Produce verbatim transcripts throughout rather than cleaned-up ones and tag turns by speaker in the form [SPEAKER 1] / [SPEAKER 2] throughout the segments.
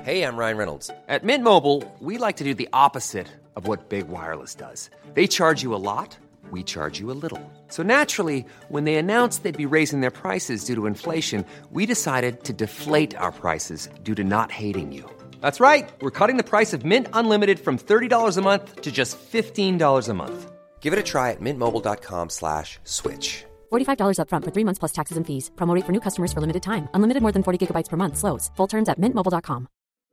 [SPEAKER 1] Hey, I'm Ryan Reynolds. At Mint Mobile, we like to do the opposite of what Big Wireless does. They charge you a lot, we charge you a little. So naturally, when they announced they'd be raising their prices due to inflation, we decided to deflate our prices due to not hating you. That's right. We're cutting the price of Mint Unlimited from thirty dollars a month to just fifteen dollars a month. Give it a try at mintmobile.com slash switch.
[SPEAKER 2] forty-five dollars up front for three months plus taxes and fees. Promo rate for new customers for limited time. Unlimited more than forty gigabytes per month. Slows full terms at mint mobile dot com.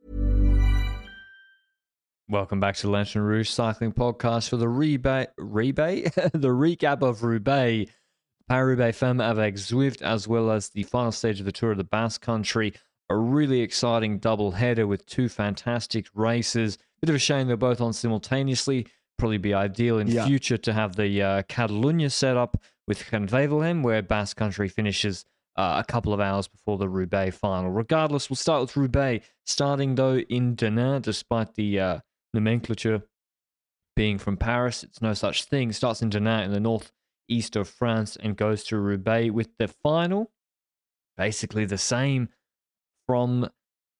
[SPEAKER 3] Welcome back to the Lantern Rouge Cycling Podcast for the rebate, rebate? the recap of Roubaix, Paris-Roubaix Femme avec Zwift, as well as the final stage of the Tour of the Basque Country. A really exciting double header with two fantastic races. Bit of a shame they're both on simultaneously. Probably be ideal in
[SPEAKER 4] Yeah.
[SPEAKER 3] future to have the uh, Catalunya set up with Gent-Wevelgem, where Basque Country finishes uh, a couple of hours before the Roubaix final. Regardless, we'll start with Roubaix, starting though in Denain, despite the uh, nomenclature being from Paris. It's no such thing. It starts in Denain in the northeast of France and goes to Roubaix with the final basically the same from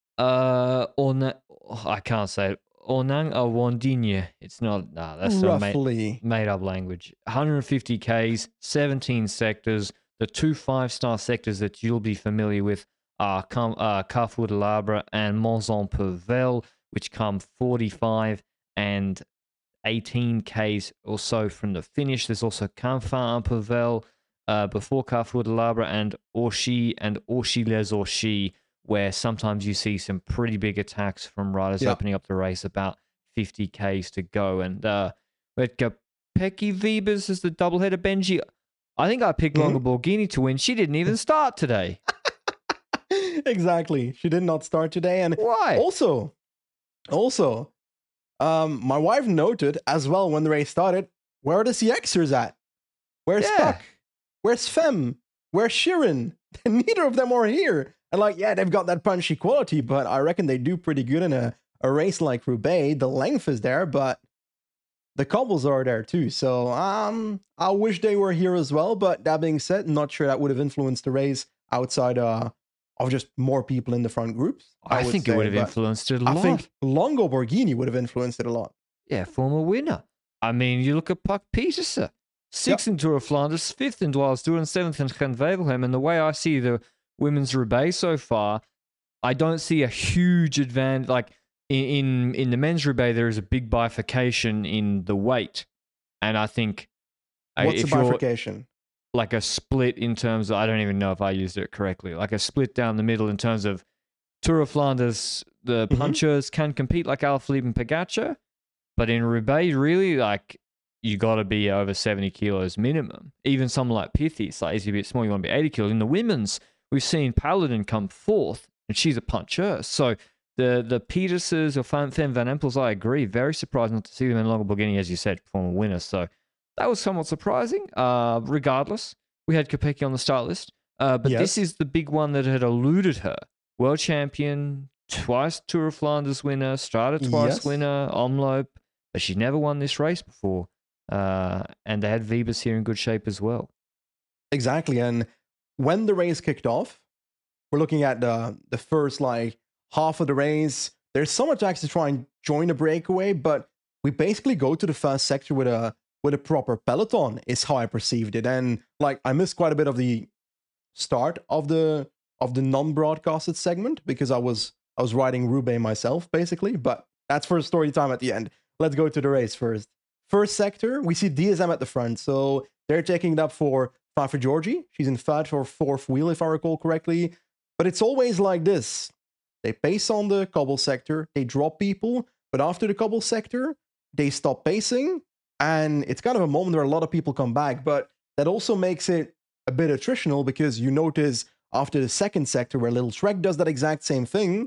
[SPEAKER 3] uh on I can't say it. Onang or Wandigne. It's not nah, that's not made,
[SPEAKER 4] Roughly.
[SPEAKER 3] made up language. one hundred fifty Ks, seventeen sectors. The two five-star sectors that you'll be familiar with are Cam- uh, Carrefour de l'Arbre and Monzon-Pervel, which come forty-five and eighteen Ks or so from the finish. There's also Canfin-Pervel uh, before Carrefour de l'Arbre and Orchy and Orchy-les-Orchy, where sometimes you see some pretty big attacks from riders
[SPEAKER 4] Yeah.
[SPEAKER 3] opening up the race about fifty Ks to go. And uh, we had Kopecky Wiebes as the doubleheader. Benji, I think I picked
[SPEAKER 4] Mhm.
[SPEAKER 3] Longa Borghini to win. She didn't even start today.
[SPEAKER 4] Exactly. She did not start today. And
[SPEAKER 3] Why?
[SPEAKER 4] also, also, um, my wife noted as well when the race started, where are the C Xers at? Where's
[SPEAKER 3] Yeah.
[SPEAKER 4] Puck? Where's Fem? Where's Sheeran? Neither of them are here. And like, yeah, they've got that punchy quality, but I reckon they do pretty good in a, a race like Roubaix. The length is there, but the cobbles are there too. So um, I wish they were here as well. But that being said, not sure that would have influenced the race outside uh, of just more people in the front groups.
[SPEAKER 3] I, think it
[SPEAKER 4] say,
[SPEAKER 3] would have
[SPEAKER 4] but
[SPEAKER 3] influenced it a
[SPEAKER 4] I
[SPEAKER 3] lot.
[SPEAKER 4] think Longo Borghini would have influenced it a lot.
[SPEAKER 3] Yeah, former winner. I mean, you look at Puck Petersen, sixth in Tour of Flanders, fifth in Dwars Tour, and seventh in Gent-Wevelgem. And the way I see the women's Roubaix so far, I don't see a huge advantage. Like in, in in the men's Roubaix, there is a big bifurcation in the weight, and I think uh,
[SPEAKER 4] What's the
[SPEAKER 3] if you're
[SPEAKER 4] bifurcation?
[SPEAKER 3] like a split in terms of, I don't even know if I used it correctly, like a split down the middle in terms of Tour of Flanders, the
[SPEAKER 4] Mhm.
[SPEAKER 3] punchers can compete like Alaphilippe and Pogacar, but in Roubaix, really, like, you got to be over seventy kilos minimum. Even someone like Pithy, it's like, is a bit small, you want to be eighty kilos. In the women's, we've seen Paladin come fourth, and she's a puncher. So the the Peterses or Fem Fem Van Empels, I agree, very surprised not to see them in Longa Borghini, as you said, former winner. So that was somewhat surprising. Uh, regardless, we had Kopecky on the start list, uh, but
[SPEAKER 4] Yes.
[SPEAKER 3] this is the big one that had eluded her. World champion, twice Tour of Flanders winner, started twice
[SPEAKER 4] Yes.
[SPEAKER 3] winner, Omloop, but she never won this race before. Uh, and they had Wiebes here in good shape as well.
[SPEAKER 4] Exactly. And when the race kicked off, we're looking at the the first like half of the race. There's some attacks to try and join a breakaway, but we basically go to the first sector with a with a proper peloton, is how I perceived it. And like I missed quite a bit of the start of the of the non-broadcasted segment because I was I was riding Roubaix myself, basically. But that's for story time at the end. Let's go to the race first. First sector, we see D S M at the front. So they're taking it up for Fafa Georgie. She's in third for fourth wheel, if I recall correctly. But it's always like this. They pace on the cobble sector, they drop people, but after the cobble sector, they stop pacing. And it's kind of a moment where a lot of people come back. But that also makes it a bit attritional because you notice after the second sector, where Little Trek does that exact same thing,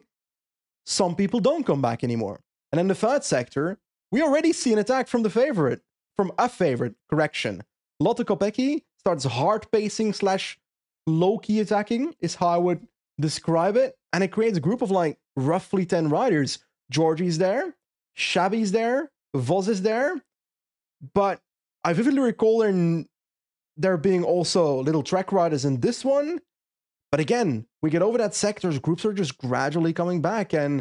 [SPEAKER 4] some people don't come back anymore. And in the third sector, we already see an attack from the favorite, from a favorite, correction. Lotte Kopecky starts hard pacing slash low-key attacking, is how I would describe it. And it creates a group of like roughly ten riders. Georgie's there, Shabby's there, Vos is there. But I vividly recall there, there being also Little Trek riders in this one. But again, we get over that sectors, groups are just gradually coming back. And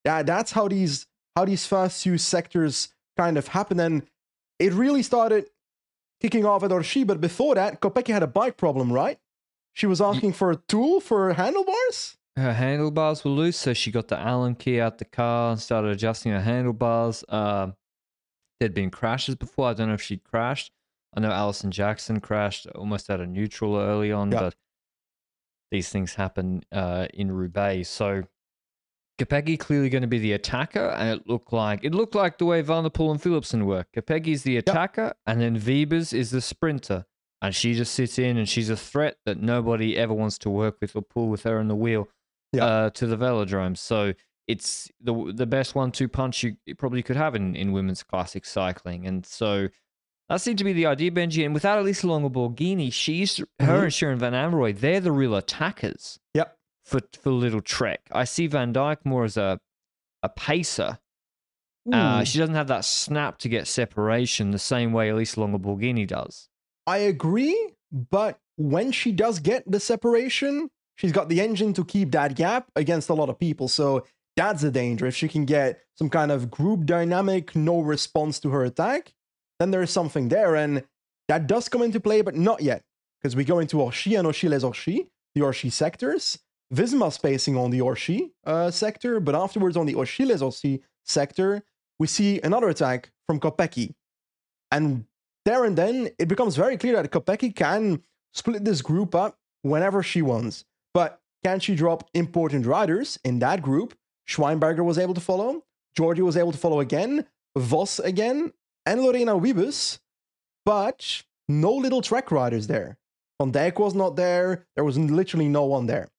[SPEAKER 4] Yeah, that's how these how these first two sectors kind of happen. And it really started kicking off at Orsi, but before that, Kopecky had a bike problem, right? She was asking for a tool for handlebars?
[SPEAKER 3] Her handlebars were loose, so she got the Allen key out the car and started adjusting her handlebars. Uh, there'd been crashes before. I don't know if she'd crashed. I know Alison Jackson crashed almost out of neutral early on,
[SPEAKER 4] Yeah.
[SPEAKER 3] but these things happen uh, in Roubaix. So Kopecky clearly going to be the attacker, and it looked like it looked like the way Van der Poel and Philipsen work. Kopecky's the attacker, yep. and then Wiebes is the sprinter, and she just sits in, and she's a threat that nobody ever wants to work with or pull with her in the wheel yep. uh, to the velodrome. So it's the the best one-two punch you probably could have in, in women's classic cycling, and so that seemed to be the idea, Benji. And without Elisa Longo Borghini, she's mm-hmm. her and Sharon Van Amroy, they're the real attackers.
[SPEAKER 4] Yep.
[SPEAKER 3] For for Little Trek, I see Van Dijk more as a a pacer. Uh, she doesn't have that snap to get separation the same way Elisa Longo Borghini does.
[SPEAKER 4] I agree, but when she does get the separation, she's got the engine to keep that gap against a lot of people. So that's a danger. If she can get some kind of group dynamic, no response to her attack, then there's something there, and that does come into play, but not yet, because we go into Orsi and Orsi-les-Orsi, the Orsi sectors. Visma spacing on the Orsi uh, sector, but afterwards on the Orsi-les-Orsi sector, we see another attack from Kopecky. And there and then, it becomes very clear that Kopecky can split this group up whenever she wants. But can she drop important riders in that group? Schweinberger was able to follow, Georgie was able to follow again, Vos again, and Lorena Wiebes, but no Little Trek riders there. Van Dijk was not there, there was literally no one there.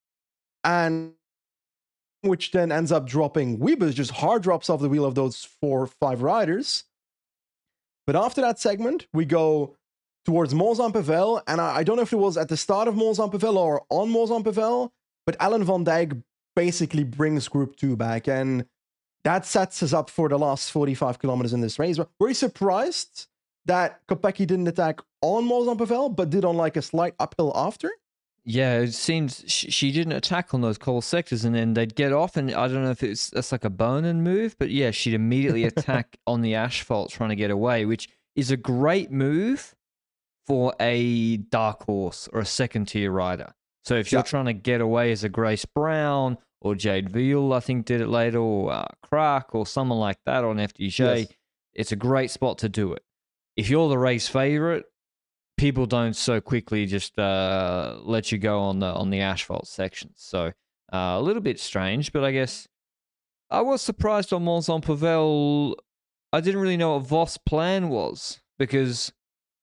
[SPEAKER 4] And which then ends up dropping Wiebes, just hard drops off the wheel of those four or five riders. But after that segment, we go towards Mons-en-Pavel, and I, I don't know if it was at the start of Mons-en-Pavel or on Mons-en-Pavel, but Alan Van Dijk basically brings Group two back, and that sets us up for the last forty-five kilometers in this race. Were you surprised that Kopecky didn't attack on Mons-en-Pavel, but did on like a slight uphill after?
[SPEAKER 3] Yeah, it seems she, she didn't attack on those coal sectors, and then they'd get off, and I don't know if it's that's like a Bonin move, but yeah, she'd immediately attack on the asphalt trying to get away, which is a great move for a dark horse or a second-tier rider. So if you're yeah. trying to get away as a Grace Brown or Jade Veal, I think did it later, or uh, Crack or someone like that on F D J, yes. it's a great spot to do it. If you're the race favorite, people don't so quickly just uh, let you go on the on the asphalt sections. So uh, a little bit strange, but I guess I was surprised on Mons-en-Pavel. I didn't really know what Voss' plan was because,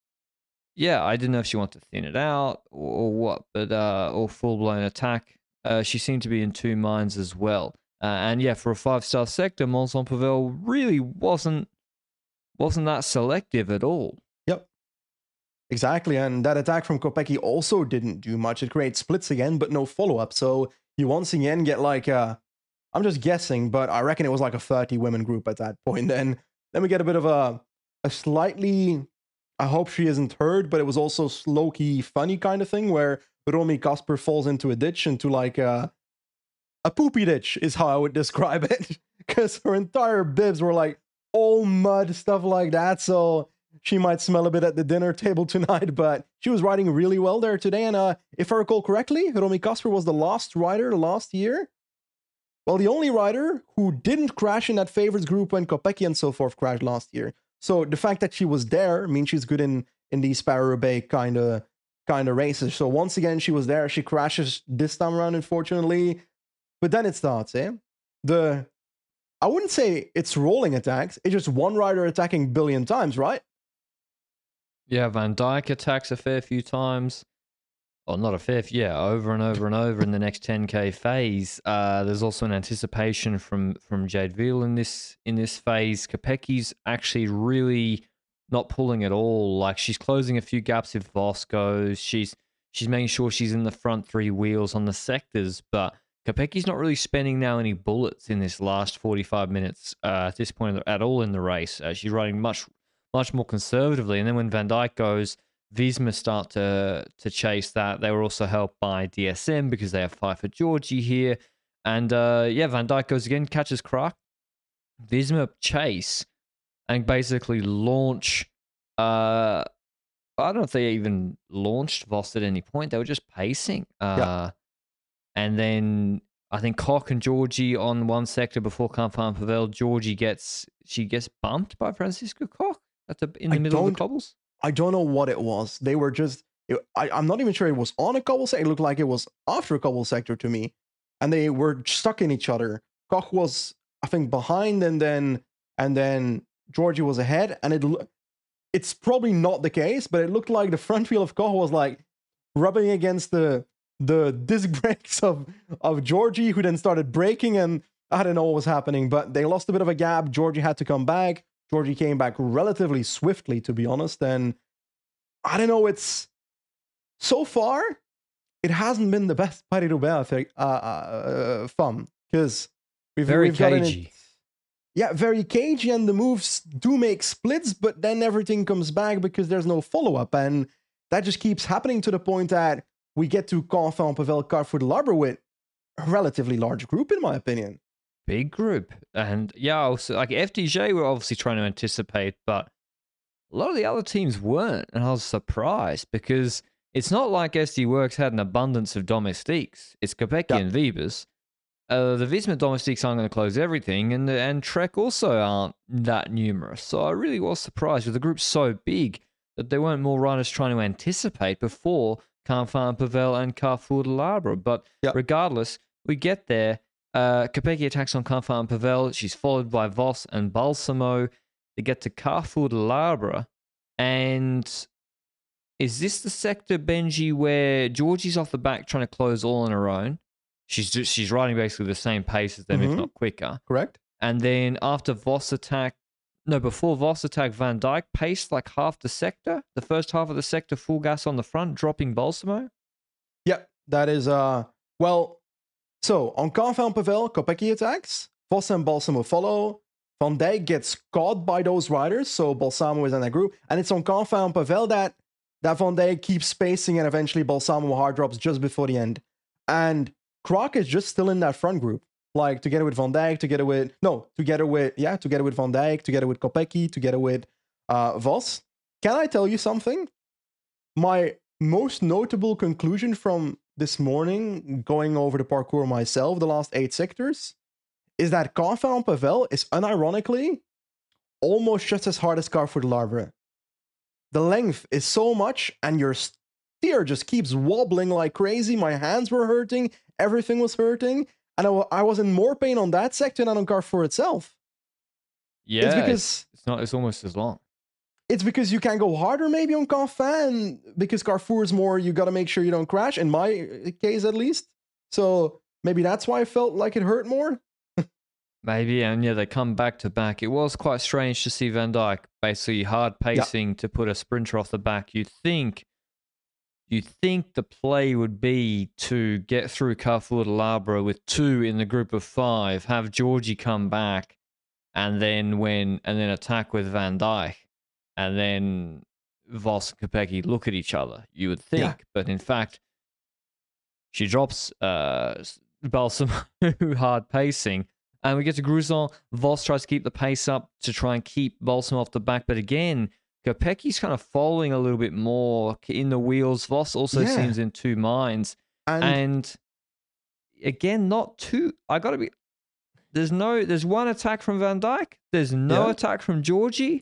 [SPEAKER 3] yeah, I didn't know if she wanted to thin it out or, or what, but uh, or full-blown attack. Uh, she seemed to be in two minds as well. Uh, and yeah, for a five-star sector, Mons-en-Pavel really wasn't wasn't that selective at all.
[SPEAKER 4] Yep. Exactly, and that attack from Kopecky also didn't do much. It creates splits again, but no follow-up. So you once again get like a, I'm just guessing, but I reckon it was like a thirty women group at that point. Then, then we get a bit of a, a slightly, I hope she isn't hurt, but it was also low-key funny kind of thing where Romy Kasper falls into a ditch, into like a, a poopy ditch is how I would describe it. Because her entire bibs were like all mud, stuff like that. So she might smell a bit at the dinner table tonight, but she was riding really well there today. And uh, if I recall correctly, Romy Kasper was the last rider last year. Well, the only rider who didn't crash in that favorites group when Kopecky and so forth crashed last year. So the fact that she was there means she's good in, in these Paris-Roubaix kind of kind of races. So once again, she was there. She crashes this time around, unfortunately. But then it starts, eh? The, I wouldn't say it's rolling attacks. It's just one rider attacking a billion times, right?
[SPEAKER 3] Yeah, Van Dijk attacks a fair few times. Or not a fair few, yeah, over and over and over in the next ten K phase. Uh, there's also an anticipation from from Jade Veal in this in this phase. Kopecky's actually really not pulling at all. Like, she's closing a few gaps if Voss goes. She's she's making sure she's in the front three wheels on the sectors, but Kopecky's not really spending now any bullets in this last forty-five minutes uh, at this point at all in the race. Uh, she's riding much much more conservatively. And then when Van Dijk goes, Visma start to to chase that. They were also helped by D S M because they have Pfeiffer Georgie here. And uh, yeah, Van Dijk goes again, catches Krach. Visma chase and basically launch. Uh, I don't know if they even launched Voss at any point. They were just pacing. Uh,
[SPEAKER 4] Yeah.
[SPEAKER 3] And then I think Koch and Georgie on one sector before Canfin Pavel. Georgie gets she gets bumped by Francisco Koch at the in the
[SPEAKER 4] I
[SPEAKER 3] middle of the
[SPEAKER 4] don't-
[SPEAKER 3] cobbles.
[SPEAKER 4] I don't know what it was. They were just. It, I, I'm not even sure it was on a cobble sector. It looked like it was after a cobble sector to me, and they were stuck in each other. Koch was, I think, behind, and then and then Georgie was ahead, and it. lo- It's probably not the case, but it looked like the front wheel of Koch was like rubbing against the the disc brakes of of Georgie, who then started braking, and I don't know what was happening, but they lost a bit of a gap. Georgie had to come back. Georgie came back relatively swiftly, to be honest, and I don't know. It's so far, it hasn't been the best Paris Roubaix uh, uh, fun because we've
[SPEAKER 3] Very
[SPEAKER 4] we've gotten it-
[SPEAKER 3] cagey.
[SPEAKER 4] yeah, very cagey, and the moves do make splits, but then everything comes back because there's no follow up, and that just keeps happening to the point that we get to Canfin Pavel Carrefour de l'Arbre with a relatively large group, in my opinion.
[SPEAKER 3] Big group. And yeah, also like F D J were obviously trying to anticipate, but a lot of the other teams weren't. And I was surprised because it's not like S D Works had an abundance of domestiques. It's Kopecky
[SPEAKER 4] Yeah.
[SPEAKER 3] and Vibus. Uh, the Visma domestiques aren't going to close everything, and the, and Trek also aren't that numerous. So I really was surprised with the group so big that there weren't more riders trying to anticipate before Canfin Pavel and Carrefour de l'Arbre. But
[SPEAKER 4] Yep.
[SPEAKER 3] regardless, we get there. Uh, Kopecky attacks on Canfin Pavel. She's followed by Voss and Balsamo. They get to Carrefour de l'Arbre. And is this the sector, Benji, where Georgie's off the back trying to close all on her own? She's just, she's riding basically the same pace as them,
[SPEAKER 4] Mhm.
[SPEAKER 3] if not quicker.
[SPEAKER 4] Correct?
[SPEAKER 3] And then after Voss attack, no, before Voss attack, Van Dijk paced like half the sector. The first half of the sector, full gas on the front, dropping Balsamo.
[SPEAKER 4] Yeah, that is, uh, well, so on Canfin Pavel, Kopecky attacks, Voss and Balsamo follow. Van Dijk gets caught by those riders, so Balsamo is in that group, and it's on Canfin Pavel that, that Van Dijk keeps spacing, and eventually Balsamo hard drops just before the end. And Krach is just still in that front group, like together with Van Dijk, together with, no, together with, yeah, together with Van Dijk, together with Kopecky, together with uh, Voss. Can I tell you something? My most notable conclusion from this morning, going over the parkour myself, the last eight sectors, is that Canfin Pavel is unironically almost just as hard as Carrefour de l'Arbre. The length is so much, and your steer just keeps wobbling like crazy. My hands were hurting, everything was hurting, and I, wa- I was in more pain on that sector than on Carrefour itself.
[SPEAKER 3] Yeah,
[SPEAKER 4] it's
[SPEAKER 3] it's,
[SPEAKER 4] because
[SPEAKER 3] it's not. It's almost as long.
[SPEAKER 4] it's because you can go harder maybe on Canfin, because Carrefour is more, you got to make sure you don't crash, in my case at least. So maybe that's why I felt like it hurt more.
[SPEAKER 3] Maybe, and yeah, they come back to back. It was quite strange to see Van Dijk basically hard pacing to put a sprinter off the back. You think, you think the play would be to get through Carrefour de l'Arbre with two in the group of five, have Georgie come back, and then when and then attack with Van Dijk, and then Voss and Kopecky look at each other. You would think,
[SPEAKER 4] Yeah.
[SPEAKER 3] but in fact, she drops uh, Balsam hard pacing. And we get to Gruson. Voss tries to keep the pace up to try and keep Balsam off the back. But again, Kopecky's kind of following a little bit more in the wheels. Voss also
[SPEAKER 4] Yeah.
[SPEAKER 3] seems in two minds.
[SPEAKER 4] And,
[SPEAKER 3] And again, not too. I got to be. There's no. There's one attack from Van Dijk. There's no
[SPEAKER 4] Yeah.
[SPEAKER 3] attack from Georgie.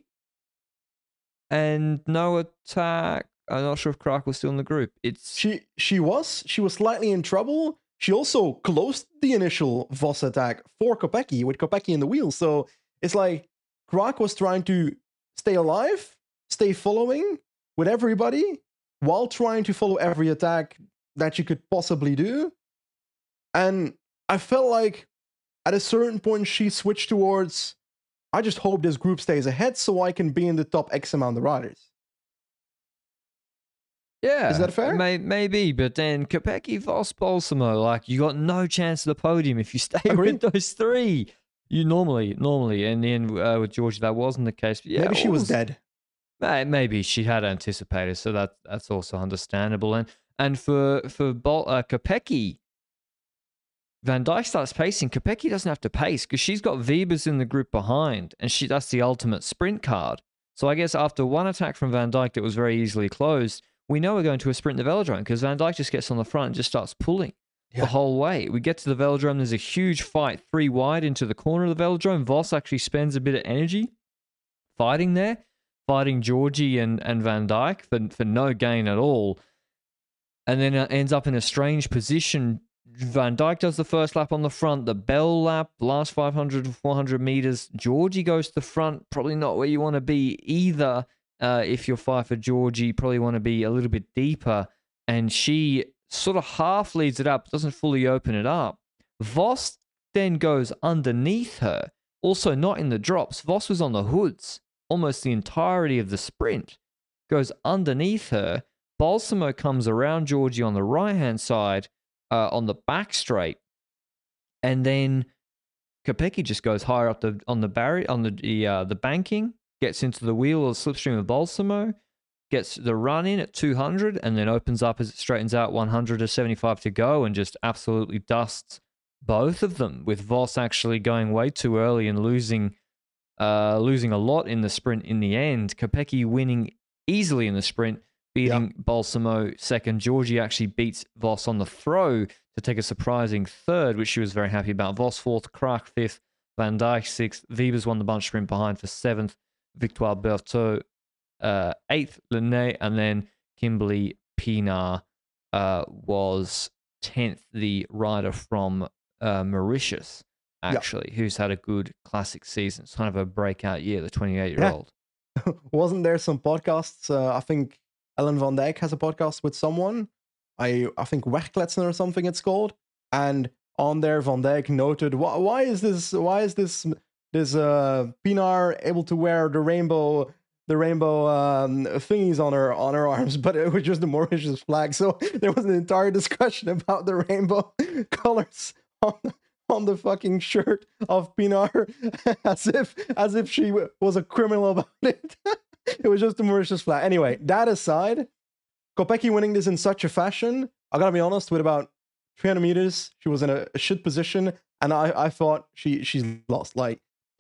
[SPEAKER 3] And no attack. I'm not sure if Krach was still in the group. It's
[SPEAKER 4] she she was she was slightly in trouble. She also closed the initial Voss attack for Kopecky with Kopecky in the wheel. So it's like Krach was trying to stay alive, stay following with everybody while trying to follow every attack that you could possibly do. And I felt like at a certain point she switched towards, I just hope this group stays ahead so I can be in the top X amount of riders.
[SPEAKER 3] Yeah.
[SPEAKER 4] Is that fair?
[SPEAKER 3] May, maybe, but then Kopecky, Voss, Balsamo, like, you got no chance at the podium if you stay
[SPEAKER 4] Agreed.
[SPEAKER 3] with those three. You normally, normally, in the end uh, with Georgia, that wasn't the case. But yeah,
[SPEAKER 4] Maybe she was
[SPEAKER 3] also-
[SPEAKER 4] dead.
[SPEAKER 3] May- Maybe she had anticipated, so that that's also understandable. And and for for Bol- uh, Kopecky, Van Dijk starts pacing. Kopecky doesn't have to pace because she's got Wiebes in the group behind, and she that's the ultimate sprint card. So I guess after one attack from Van Dijk that was very easily closed, we know we're going to a sprint in the velodrome because Van Dijk just gets on the front and just starts pulling yeah. the whole way. We get to the velodrome. There's a huge fight, three wide into the corner of the velodrome. Vos actually spends a bit of energy fighting there, fighting Georgie and, and Van Dijk for, for no gain at all. And then uh, ends up in a strange position. Van Dijk does the first lap on the front, the bell lap, last five hundred to four hundred meters. Georgie goes to the front, probably not where you want to be either. Uh, if you're five for Georgie, probably want to be a little bit deeper. And she sort of half leads it up, doesn't fully open it up. Vos then goes underneath her, also not in the drops. Vos was on the hoods almost the entirety of the sprint, goes underneath her. Balsamo comes around Georgie on the right-hand side, uh, on the back straight, and then Kopecky just goes higher up the on the barrier on the the, uh, the banking, gets into the wheel or the slipstream of Balsamo, gets the run in at two hundred, and then opens up as it straightens out one hundred to seventy-five to go, and just absolutely dusts both of them. With Vos actually going way too early and losing, uh, losing a lot in the sprint in the end. Kopecky winning easily in the sprint, beating yep. Balsamo second. Georgie actually beats Vos on the throw to take a surprising third, which she was very happy about. Vos fourth, Krach fifth, Van Dijk sixth. Wiebes won the bunch sprint behind for seventh. Victoire Berthaud uh, eighth, Linné, and then Kimberly Pienaar uh, was tenth, the rider from uh, Mauritius, actually, yep. who's had a good classic season. It's kind of a breakout year, the twenty-eight-year-old.
[SPEAKER 4] Yeah. Wasn't there some podcasts? Uh, I think Ellen van Dijk has a podcast with someone. I I think Wegkletsen or something it's called. And on there, Van Dijk noted, why, why is this? Why is this this uh, Pienaar able to wear the rainbow the rainbow um, thingies on her on her arms, but it was just the Mauritius flag. So there was an entire discussion about the rainbow colors on the, on the fucking shirt of Pienaar, as if as if she was a criminal about it. It was just a Mauritius flag. Anyway, that aside, Kopecky winning this in such a fashion, I gotta be honest, with about three hundred meters, she was in a, a shit position, and I, I thought she she's lost. Like,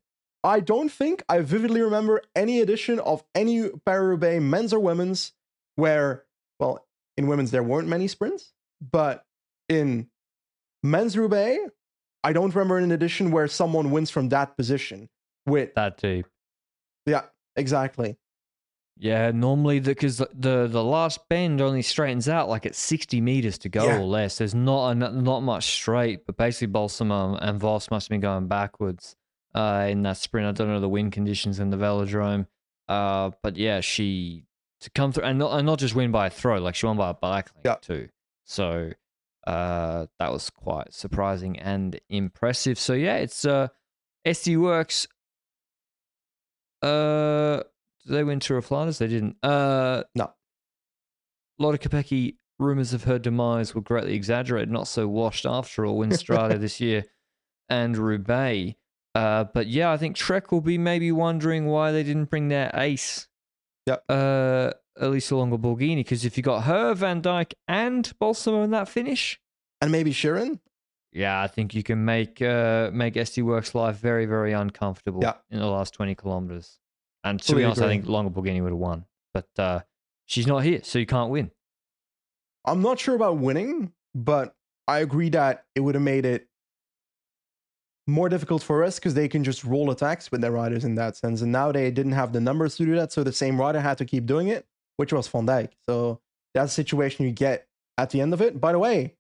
[SPEAKER 4] I don't think I vividly remember any edition of any Paris-Roubaix, men's or women's, where, well, in women's there weren't many sprints, but in men's Roubaix, I don't remember an edition where someone wins from that position. With
[SPEAKER 3] that deep.
[SPEAKER 4] Yeah, exactly.
[SPEAKER 3] Yeah, normally because the, the the last bend only straightens out like at sixty meters to go yeah. or less. There's not a, not much straight, but basically Balsamo and Vos must have been going backwards uh, in that sprint. I don't know the wind conditions in the velodrome, uh, but yeah, she to come through and not, and not just win by a throw, like she won by a bike link yeah. too. So uh, that was quite surprising and impressive. So yeah, it's uh, S D Worx. Uh. Did they win Tour of Flanders? They didn't. Uh,
[SPEAKER 4] no.
[SPEAKER 3] Lotte Kopecky, rumours of her demise were greatly exaggerated, not so washed after all. Win Strade this year and Roubaix. Uh, but yeah, I think Trek will be maybe wondering why they didn't bring their ace,
[SPEAKER 4] yep.
[SPEAKER 3] uh, Elisa Longo-Borghini, because if you got her, Van Dijk, and Balsamo in that finish.
[SPEAKER 4] And maybe Shirin?
[SPEAKER 3] Yeah, I think you can make uh, make S D Worx life very, very uncomfortable
[SPEAKER 4] yep.
[SPEAKER 3] in the last twenty kilometres. And to be honest, I think Longo-Borghini would have won. But uh, she's not here, so you can't win.
[SPEAKER 4] I'm not sure about winning, but I agree that it would have made it more difficult for us because they can just roll attacks with their riders in that sense. And now they didn't have the numbers to do that, so the same rider had to keep doing it, which was Van Dijk. So that's the situation you get at the end of it. By the way,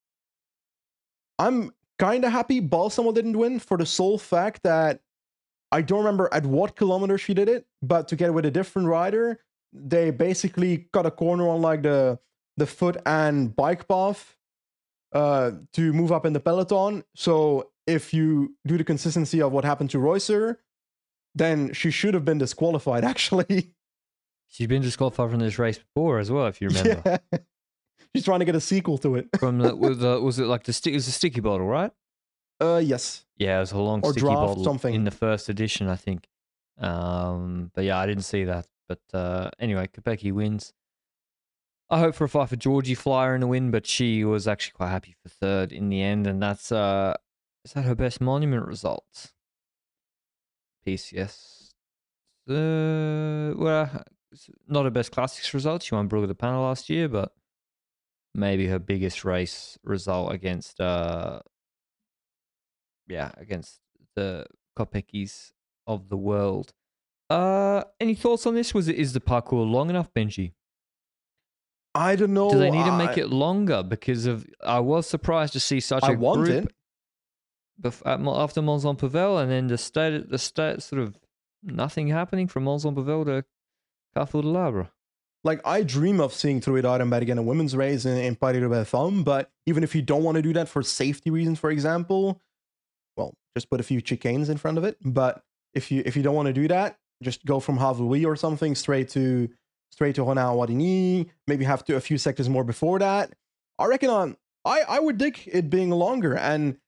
[SPEAKER 4] I'm kind of happy Balsamo didn't win for the sole fact that I don't remember at what kilometer she did it, but together with a different rider, they basically cut a corner on like the the foot and bike path uh, to move up in the peloton. So if you do the consistency of what happened to Reusser, then she should have been disqualified, actually.
[SPEAKER 3] She's been disqualified from this race before as well, if you remember.
[SPEAKER 4] Yeah. She's trying to get a sequel to it.
[SPEAKER 3] From the, was, the, was it like the stick? It was a sticky bottle, right?
[SPEAKER 4] Uh, yes.
[SPEAKER 3] Yeah, it was a long
[SPEAKER 4] or
[SPEAKER 3] sticky
[SPEAKER 4] draft,
[SPEAKER 3] bottle
[SPEAKER 4] something.
[SPEAKER 3] in the first edition, I think. Um, but yeah, I didn't see that. But uh, anyway, Kopecky wins. I hope for a fight for Georgie Flyer in the win, but she was actually quite happy for third in the end, and that's uh, is that her best monument results? P C S, uh, well, it's not her best classics result. She won Brugge de Panel last year, but maybe her biggest race result against uh, yeah, against the Kopecki's of the world. Uh, any thoughts on this? Was it is the parcours long enough, Benji?
[SPEAKER 4] I don't know.
[SPEAKER 3] Do they need to
[SPEAKER 4] I,
[SPEAKER 3] make it longer? Because of I was surprised to see such
[SPEAKER 4] I
[SPEAKER 3] a
[SPEAKER 4] want
[SPEAKER 3] group
[SPEAKER 4] it.
[SPEAKER 3] bef- at, Mo- after Mons en Pavel, and then the state, the state sort of nothing happening from Mons en Pavel to Carrefour de l'Arbre.
[SPEAKER 4] Like, I dream of seeing Truide Arenberg again a women's race in, in Paris-Roubaix Femme, but even if you don't want to do that for safety reasons, for example, well, just put a few chicanes in front of it. But if you if you don't want to do that, just go from Haveluy or something straight to straight to Renard-Wardigny. Maybe have to a few sectors more before that. I reckon on I I would dig it being longer, and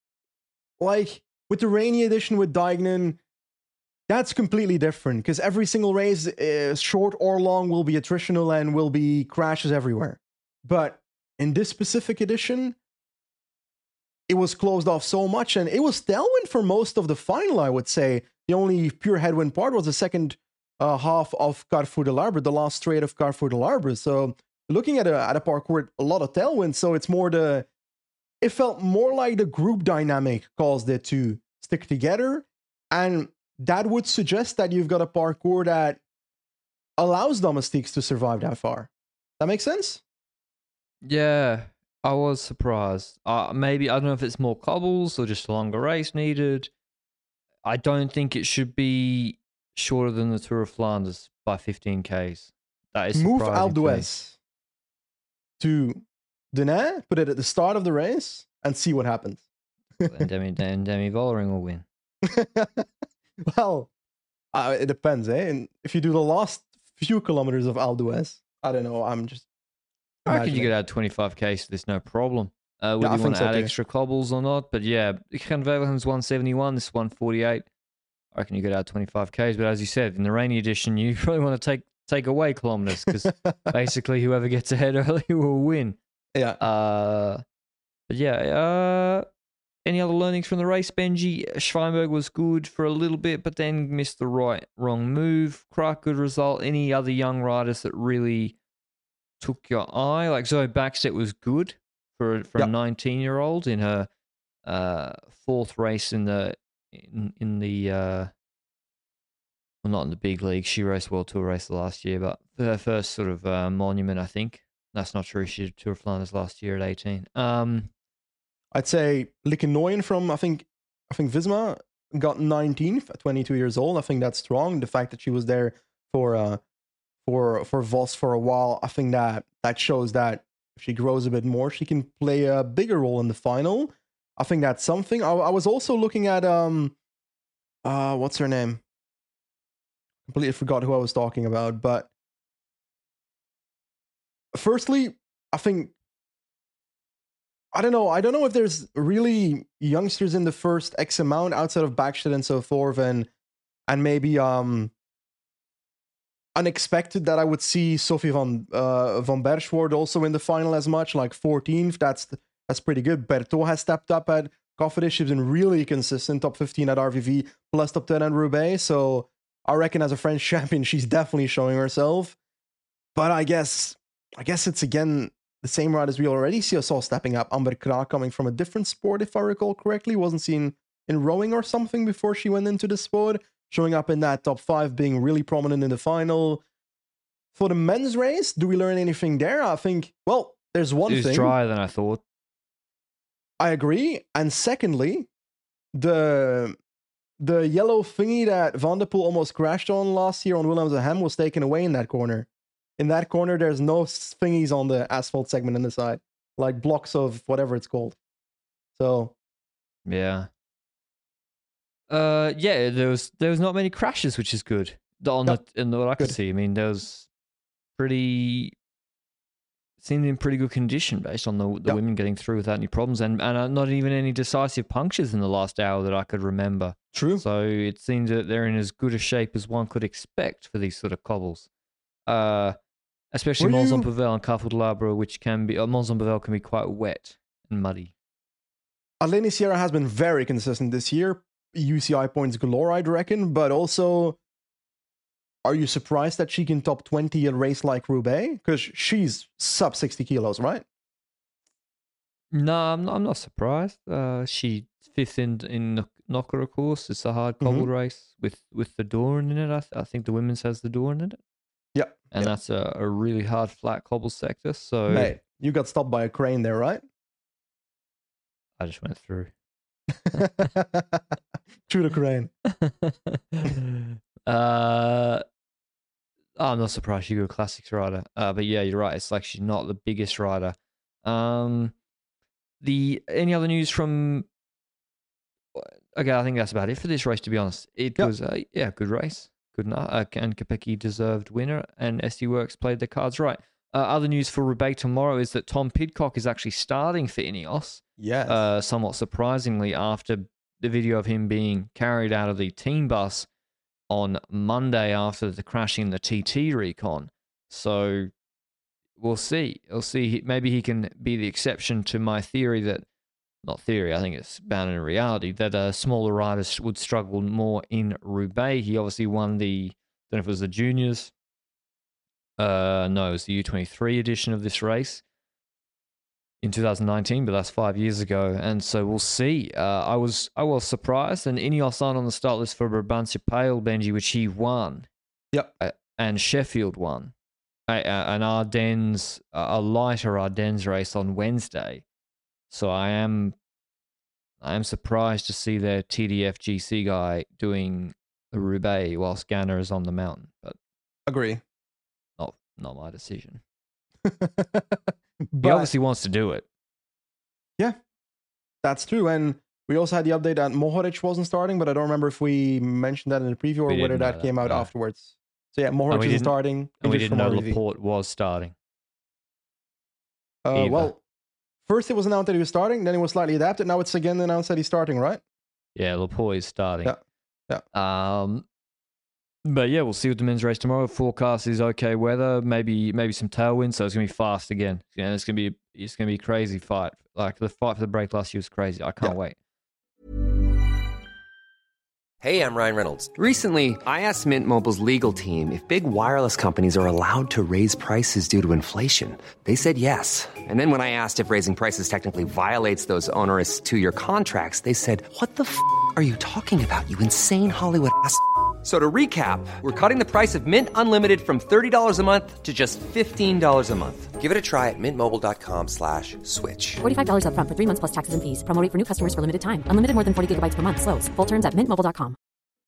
[SPEAKER 4] like with the rainy edition with Dijknen, that's completely different because every single race, uh, short or long, will be attritional and will be crashes everywhere. But in this specific edition, it was closed off so much, and it was tailwind for most of the final, I would say. The only pure headwind part was the second uh, half of Carrefour de l'Arbre, the last straight of Carrefour de l'Arbre. So looking at a, at a parcours, a lot of tailwind, so it's more the... It felt more like the group dynamic caused it to stick together, and that would suggest that you've got a parcours that allows domestiques to survive that far. That makes sense?
[SPEAKER 3] Yeah, I was surprised. Uh, maybe, I don't know if it's more cobbles or just a longer race needed. I don't think it should be shorter than the Tour of Flanders by fifteen kays. That is
[SPEAKER 4] Move
[SPEAKER 3] surprising to me.
[SPEAKER 4] Alpe to Denain, put it at the start of the race, and see what happens.
[SPEAKER 3] and Demi, and Demi Vollering will win.
[SPEAKER 4] Well, uh, it depends, eh? And if you do the last few kilometers of Alpe d'Huez, I don't know. I'm just.
[SPEAKER 3] I reckon you
[SPEAKER 4] imagining.
[SPEAKER 3] could add twenty-five kays, so there's no problem. Uh, whether
[SPEAKER 4] Yeah, I
[SPEAKER 3] you want
[SPEAKER 4] think
[SPEAKER 3] to
[SPEAKER 4] so
[SPEAKER 3] add
[SPEAKER 4] too.
[SPEAKER 3] extra cobbles or not, but yeah, Gaan Wevelgem's one seventy-one, this is one forty-eight. I reckon you could add twenty-five kays, but as you said, in the rainy edition, you probably want to take take away kilometers because basically whoever gets ahead early will win.
[SPEAKER 4] Yeah.
[SPEAKER 3] Uh, but yeah, uh, any other learnings from the race, Benji? Schweinberg was good for a little bit, but then missed the right wrong move. Krach, good result. Any other young riders that really took your eye? Like Zoe Backstedt was good for for
[SPEAKER 4] Yep.
[SPEAKER 3] a nineteen-year-old in her uh, fourth race in the in in the uh, well, not in the big league. She raced World Tour race last year, but her first sort of uh, monument, I think. That's not true. She did Tour of Flanders last year at eighteen. Um,
[SPEAKER 4] I'd say Lickenoyen from, I think, I think Visma got nineteenth at twenty-two years old. I think that's strong. The fact that she was there for uh for for Vos for a while, I think that that shows that if she grows a bit more, she can play a bigger role in the final. I think that's something. I, I was also looking at um uh what's her name? Completely forgot who I was talking about, but firstly, I think I don't know. I don't know if there's really youngsters in the first X amount outside of Backstedt and so forth, and and maybe um unexpected that I would see Sophie van uh, van Berschwoord also in the final as much, like fourteenth. That's that's pretty good. Berthaud has stepped up at Cofidis. She's been really consistent, top fifteen at R V V, plus top ten at Roubaix. So I reckon as a French champion, she's definitely showing herself. But I guess I guess it's again the same route as we already see us all stepping up. Amber Krach coming from a different sport, if I recall correctly, wasn't seen in rowing or something before she went into the sport, showing up in that top five, being really prominent in the final. For the men's race, do we learn anything there? I think, well, there's one
[SPEAKER 3] it was
[SPEAKER 4] thing.
[SPEAKER 3] drier than I thought.
[SPEAKER 4] I agree. And secondly, the the yellow thingy that Van der Poel almost crashed on last year on Willems and Hem was taken away in that corner. In that corner, there's no thingies on the asphalt segment on the side, like blocks of whatever it's called. So,
[SPEAKER 3] Yeah. Uh, yeah, there was there was not many crashes, which is good. On
[SPEAKER 4] Yep.
[SPEAKER 3] the in what I could
[SPEAKER 4] Good.
[SPEAKER 3] see, I mean, there was pretty seemed in pretty good condition based on the the
[SPEAKER 4] Yep.
[SPEAKER 3] women getting through without any problems, and and uh, not even any decisive punctures in the last hour that I could remember.
[SPEAKER 4] true.
[SPEAKER 3] So it seems that they're in as good a shape as one could expect for these sort of cobbles. Uh, especially
[SPEAKER 4] Were
[SPEAKER 3] Mons
[SPEAKER 4] you-
[SPEAKER 3] en Pavel and Carrefour de l'Arbre, which can be uh, Mons en Pavel can be quite wet and muddy.
[SPEAKER 4] Aleni Sierra has been very consistent this year. U C I points galore, I'd reckon, but also, are you surprised that she can top twenty a race like Roubaix? Because she's sub sixty kilos, right?
[SPEAKER 3] No, I'm not, I'm not surprised. Uh, she fifth in in Knocker, of course. It's a hard cobbled race with with the Dorn in it. I, th- I think the women's has the Dorn in it,
[SPEAKER 4] Yeah.
[SPEAKER 3] and
[SPEAKER 4] yeah.
[SPEAKER 3] that's a, a really hard flat cobble sector. So
[SPEAKER 4] Mate, you got stopped by a crane there, right?
[SPEAKER 3] I just went through.
[SPEAKER 4] Through the crane.
[SPEAKER 3] uh, I'm not surprised she's a classics rider. Uh, but yeah, you're right. It's like she's not the biggest rider. Um, the any other news from? Okay, I think that's about it for this race. To be honest, it
[SPEAKER 4] Yep.
[SPEAKER 3] was a yeah, good race, good enough. Uh, and Kopecky deserved winner, and S D Works played their cards right. Uh, other news for Roubaix tomorrow is that Tom Pidcock is actually starting for Ineos.
[SPEAKER 4] Yes.
[SPEAKER 3] Uh, somewhat surprisingly, after the video of him being carried out of the team bus on Monday after the crashing in the T T recon. So we'll see. We'll see. Maybe he can be the exception to my theory that, not theory, I think it's bound in reality, that uh, smaller riders would struggle more in Roubaix. He obviously won the, I don't know if it was the juniors. Uh, no, it was the U twenty-three edition of this race in two thousand nineteen, but that's five years ago, and so we'll see. Uh, I was I was surprised, and Ineos aren't on the start list for Brabantse Pijl, Benji, which he won.
[SPEAKER 4] Yep.
[SPEAKER 3] Uh, and Sheffield won. Uh, uh, an Ardennes, uh, a lighter Ardennes race on Wednesday. So I am, I am surprised to see their T D F G C guy doing the Roubaix while Scanner is on the mountain, but
[SPEAKER 4] Agree.
[SPEAKER 3] not not my decision.
[SPEAKER 4] But
[SPEAKER 3] He obviously wants to do it.
[SPEAKER 4] yeah, that's true. And we also had the update that Mohoric wasn't starting, but I don't remember if we mentioned that in the preview or
[SPEAKER 3] We
[SPEAKER 4] whether
[SPEAKER 3] didn't know
[SPEAKER 4] that came
[SPEAKER 3] that,
[SPEAKER 4] out
[SPEAKER 3] no.
[SPEAKER 4] afterwards. So yeah,
[SPEAKER 3] And
[SPEAKER 4] Mohoric
[SPEAKER 3] we
[SPEAKER 4] isn't
[SPEAKER 3] didn't-
[SPEAKER 4] starting.
[SPEAKER 3] And we
[SPEAKER 4] injured
[SPEAKER 3] didn't know
[SPEAKER 4] from R V V.
[SPEAKER 3] Laporte was starting.
[SPEAKER 4] Uh,
[SPEAKER 3] either.
[SPEAKER 4] well, first it was announced that he was starting, then it was slightly adapted. Now it's again announced that he's starting, right?
[SPEAKER 3] Yeah, Laporte is starting.
[SPEAKER 4] Yeah,
[SPEAKER 3] Um, but yeah, we'll see what the men's race tomorrow. Forecast is okay weather, maybe maybe some tailwind, so it's gonna be fast again. Yeah, it's gonna be it's gonna be a crazy fight. Like the fight for the break last year was crazy. I can't
[SPEAKER 4] Yeah.
[SPEAKER 3] wait.
[SPEAKER 1] Hey, I'm Ryan Reynolds. Recently, I asked Mint Mobile's legal team if big wireless companies are allowed to raise prices due to inflation. They said yes. And then when I asked if raising prices technically violates those onerous two-year contracts, they said, "What the f*** are you talking about, you insane Hollywood ass?" So to recap, we're cutting the price of Mint Unlimited from thirty dollars a month to just fifteen dollars a month. Give it a try at mintmobile.com slash switch.
[SPEAKER 2] forty-five dollars upfront for three months plus taxes and fees. Promo rate for new customers for limited time. Unlimited more than forty gigabytes per month. Slows full terms at mint mobile dot com.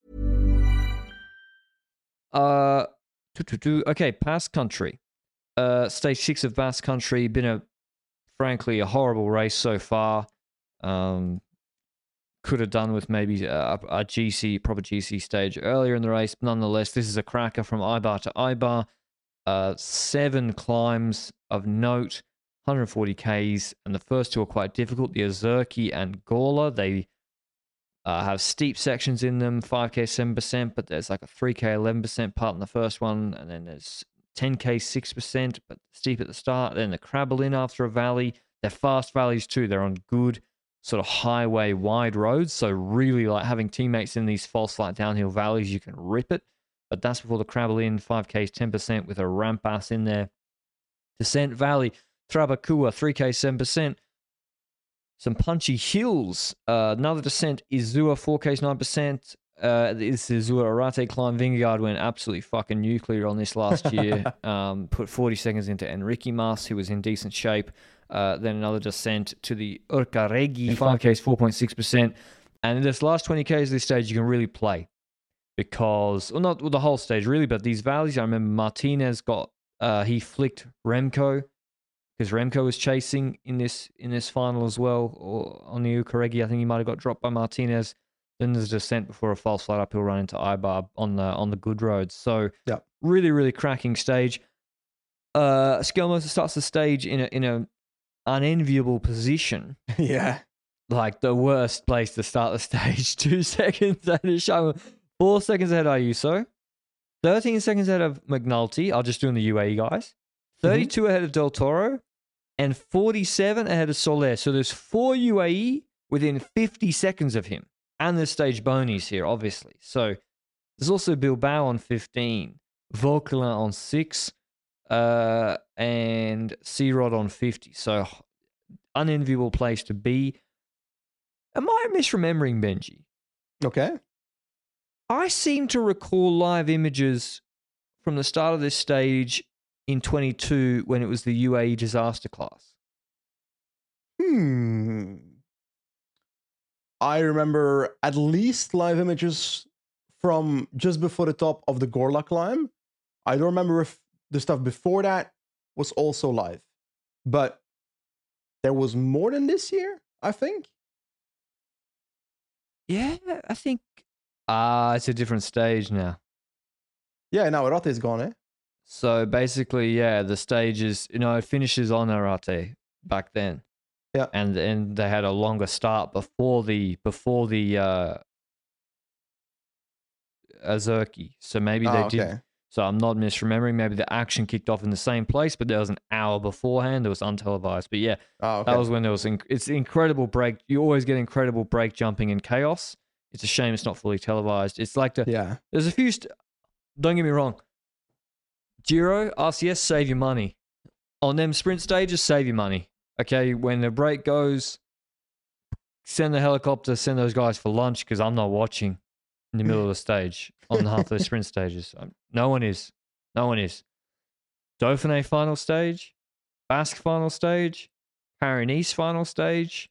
[SPEAKER 3] Uh, do, do, do. Okay, Basque Country. Uh, stage six of Basque Country. Been a, frankly, a horrible race so far. Um, could have done with maybe a, a G C, proper G C stage earlier in the race. Nonetheless, this is a cracker from Ibar to Ibar. Uh, seven climbs of note, one hundred forty kays, and the first two are quite difficult. The Azurki and Gawler, they uh, have steep sections in them, five k seven percent, but there's like a three k eleven percent part in the first one, and then there's ten k six percent, but steep at the start. Then the Crabble in after a valley. They're fast valleys too. They're on good sort of highway wide roads, so really like having teammates in these false flat downhill valleys, you can rip it. But that's before the Crabble in, five k ten percent with a ramp ass in there. Descent Valley, Trabacua, three k seven percent. Some punchy hills. Uh, another descent, Izua, four k nine percent. Uh, this is Izua Arate climb. Vingegaard went absolutely fucking nuclear on this last year. um, put forty seconds into Enrique Mas, who was in decent shape. Uh, then another descent to the Urcaregi, five k, four point six percent. And in this last twenty k's of this stage, you can really play. Because, well, not well, the whole stage really, but these valleys, I remember Martinez got, uh, he flicked Remco, because Remco was chasing in this in this final as well, or on the Ukaregi. I think he might have got dropped by Martinez. Then there's a descent before a false flat uphill run into Ibar on the on the good roads. So
[SPEAKER 4] yeah,
[SPEAKER 3] really, really cracking stage. Uh, Skelmoser starts the stage in a in a unenviable position.
[SPEAKER 4] yeah.
[SPEAKER 3] Like the worst place to start the stage. Two seconds ahead of Shama. Four seconds ahead of Ayuso. thirteen seconds ahead of McNulty. I'll just do in the U A E guys. thirty-two ahead of Del Toro, and forty-seven ahead of Soler. So there's four U A E within fifty seconds of him. And there's stage bonies here, obviously. So there's also Bilbao on fifteen, Vauquelin on six, uh, and C-Rod on fifty. So unenviable place to be. Am I misremembering, Benji?
[SPEAKER 4] Okay.
[SPEAKER 3] I seem to recall live images from the start of this stage in twenty-two when it was the U A E disaster class.
[SPEAKER 4] Hmm. I remember at least live images from just before the top of the Gorla climb. I don't remember if the stuff before that was also live, but there was more than this year, I think.
[SPEAKER 3] Yeah, I think. Ah, uh, it's a different stage now.
[SPEAKER 4] Yeah, now Arate is gone, eh?
[SPEAKER 3] So basically, yeah, the stage is, you know, it finishes on Arate back then.
[SPEAKER 4] Yeah.
[SPEAKER 3] And and they had a longer start before the before the uh Azurki. So maybe they
[SPEAKER 4] Ah, okay.
[SPEAKER 3] did. So I'm not misremembering. Maybe the action kicked off in the same place, but there was an hour beforehand. It was untelevised. But yeah,
[SPEAKER 4] Ah, okay.
[SPEAKER 3] that was when there was. Inc- it's incredible break. You always get incredible break jumping in chaos. It's a shame it's not fully televised. It's like the.
[SPEAKER 4] Yeah.
[SPEAKER 3] There's a few. St- don't get me wrong. Giro, R C S, save your money. On them sprint stages, save your money. Okay, when the break goes, send the helicopter, send those guys for lunch because I'm not watching in the middle of the stage on half those sprint stages. Um, no one is. No one is. Dauphiné final stage, Basque final stage, Paris-Nice final stage.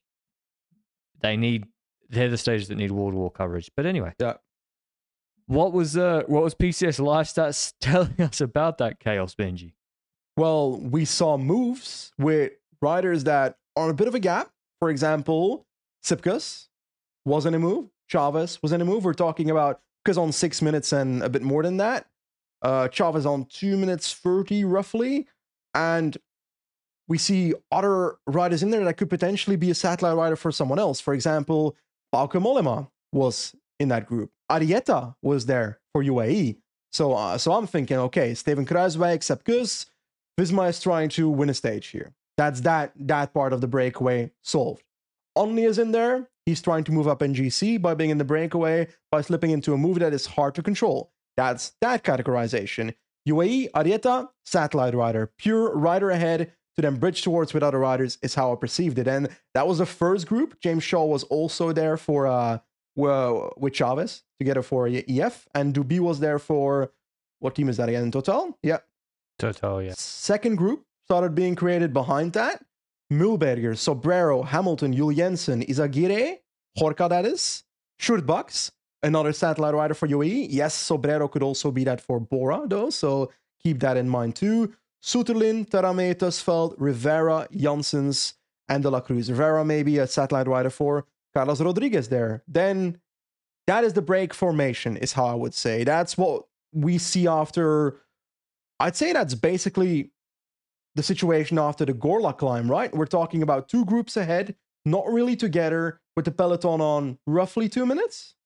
[SPEAKER 3] They need. They're the stages that need wall-to-wall coverage. But anyway,
[SPEAKER 4] Yeah.
[SPEAKER 3] What was uh what was P C S Live Stats telling us about that chaos, Benji?
[SPEAKER 4] Well, we saw moves with riders that are on a bit of a gap. For example, Sipkus was in a move. Chavez was in a move. We're talking about because on six minutes and a bit more than that. Uh, Chavez on two minutes thirty roughly, and we see other riders in there that could potentially be a satellite rider for someone else. For example, Bauke Mollema was in that group. Arieta was there for U A E. So, uh, so I'm thinking, okay, Steven Kruijswijk, Sepkus, Visma is trying to win a stage here. That's that that part of the breakaway solved. Only is in there. He's trying to move up in G C by being in the breakaway, by slipping into a move that is hard to control. That's that categorization. U A E, Arieta, satellite rider. Pure rider ahead to then bridge towards with other riders is how I perceived it. And that was the first group. James Shaw was also there for uh, well, with Chavez, together for E F. And Duby was there for, what team is that again? Total? Yeah.
[SPEAKER 3] Total, yeah.
[SPEAKER 4] Second group started being created behind that. Mulberger, Sobrero, Hamilton, Jules Jensen, Izagirre, Jorka that is, Schurtbachs, another satellite rider for U A E. Yes, Sobrero could also be that for Bora though, so keep that in mind too. Suterlin, Tarame, Tusveld, Rivera, Janssens, and De La Cruz. Rivera maybe a satellite rider for Carlos Rodriguez there. Then that is the break formation, is how I would say. That's what we see after, I'd say that's basically the situation after the Gorla climb, right? We're talking about two groups ahead, not really together, with the peloton on roughly two minutes.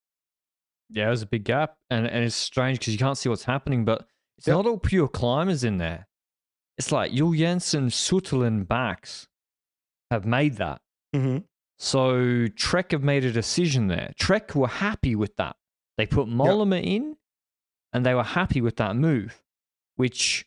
[SPEAKER 3] Yeah, there's a big gap, and, and it's strange because you can't see what's happening, but it's
[SPEAKER 4] Yep.
[SPEAKER 3] not all pure climbers in there. It's like Jules Jensen, Suterlin, Bax have made that.
[SPEAKER 4] Mm-hmm.
[SPEAKER 3] So Trek have made a decision there. Trek were happy with that. They put Mollema in, and they were happy with that move, which,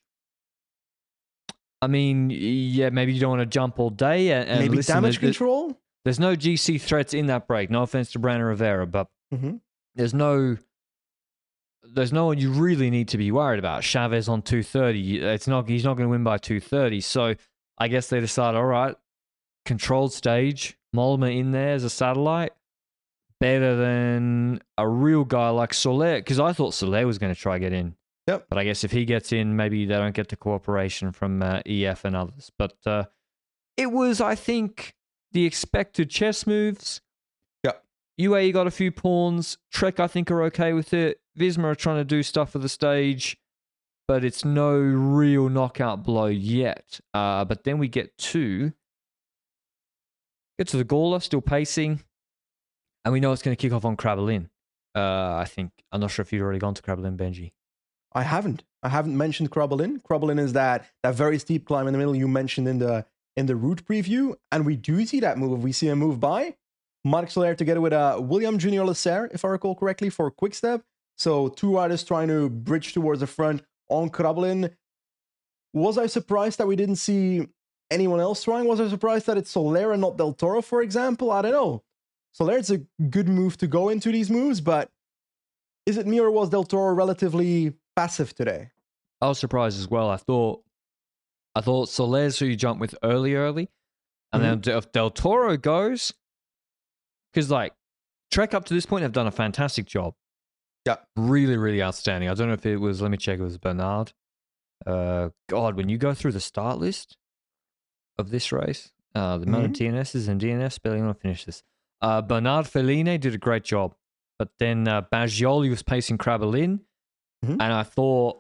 [SPEAKER 3] I mean, yeah, maybe you don't want to jump all day. And, and
[SPEAKER 4] Maybe
[SPEAKER 3] listen,
[SPEAKER 4] damage
[SPEAKER 3] there's,
[SPEAKER 4] control?
[SPEAKER 3] There's no G C threats in that break. No offense to Brandon Rivera, but
[SPEAKER 4] Mm-hmm.
[SPEAKER 3] there's no... There's no one you really need to be worried about. Chavez on two thirty. It's not. He's not going to win by two thirty. So I guess they decided, all right, controlled stage, Mollema in there as a satellite, better than a real guy like Soler. Because I thought Soler was going to try to get in.
[SPEAKER 4] Yep.
[SPEAKER 3] But I guess if he gets in, maybe they don't get the cooperation from uh, E F and others. But uh, it was, I think, the expected chess moves.
[SPEAKER 4] Yep.
[SPEAKER 3] U A E got a few pawns. Trek, I think, are okay with it. Visma are trying to do stuff for the stage, but it's no real knockout blow yet. Uh, but then we get to get to the Gorla, still pacing, and we know it's going to kick off on Krabbelin. Uh, I think I'm not sure if you'd already gone to Krabbelin, Benji.
[SPEAKER 4] I haven't. I haven't mentioned Krabbelin. Krabbelin is that that very steep climb in the middle you mentioned in the in the route preview, and we do see that move. We see a move by Marc Soler together with uh, William Junior Lasserre, if I recall correctly, for Quick Step. So two riders trying to bridge towards the front on Krabbelin. Was I surprised that we didn't see anyone else trying? Was I surprised that it's Soler and not Del Toro, for example? I don't know. Soler's a good move to go into these moves, but is it me or was Del Toro relatively passive today?
[SPEAKER 3] I was surprised as well. I thought I thought Soler's who you jump with early, early. And mm-hmm. then if Del Toro goes, because like Trek up to this point have done a fantastic job.
[SPEAKER 4] Yeah.
[SPEAKER 3] Really, really outstanding. I don't know if it was, let me check, it was Bernard. Uh, God, when you go through the start list of this race, uh, the amount mm-hmm. of D N Ss and D N Fs, spelling on finish this. Uh, Bernard Feline did a great job. But then uh, Baggioli was pacing Krabbelin. Mm-hmm. And I thought,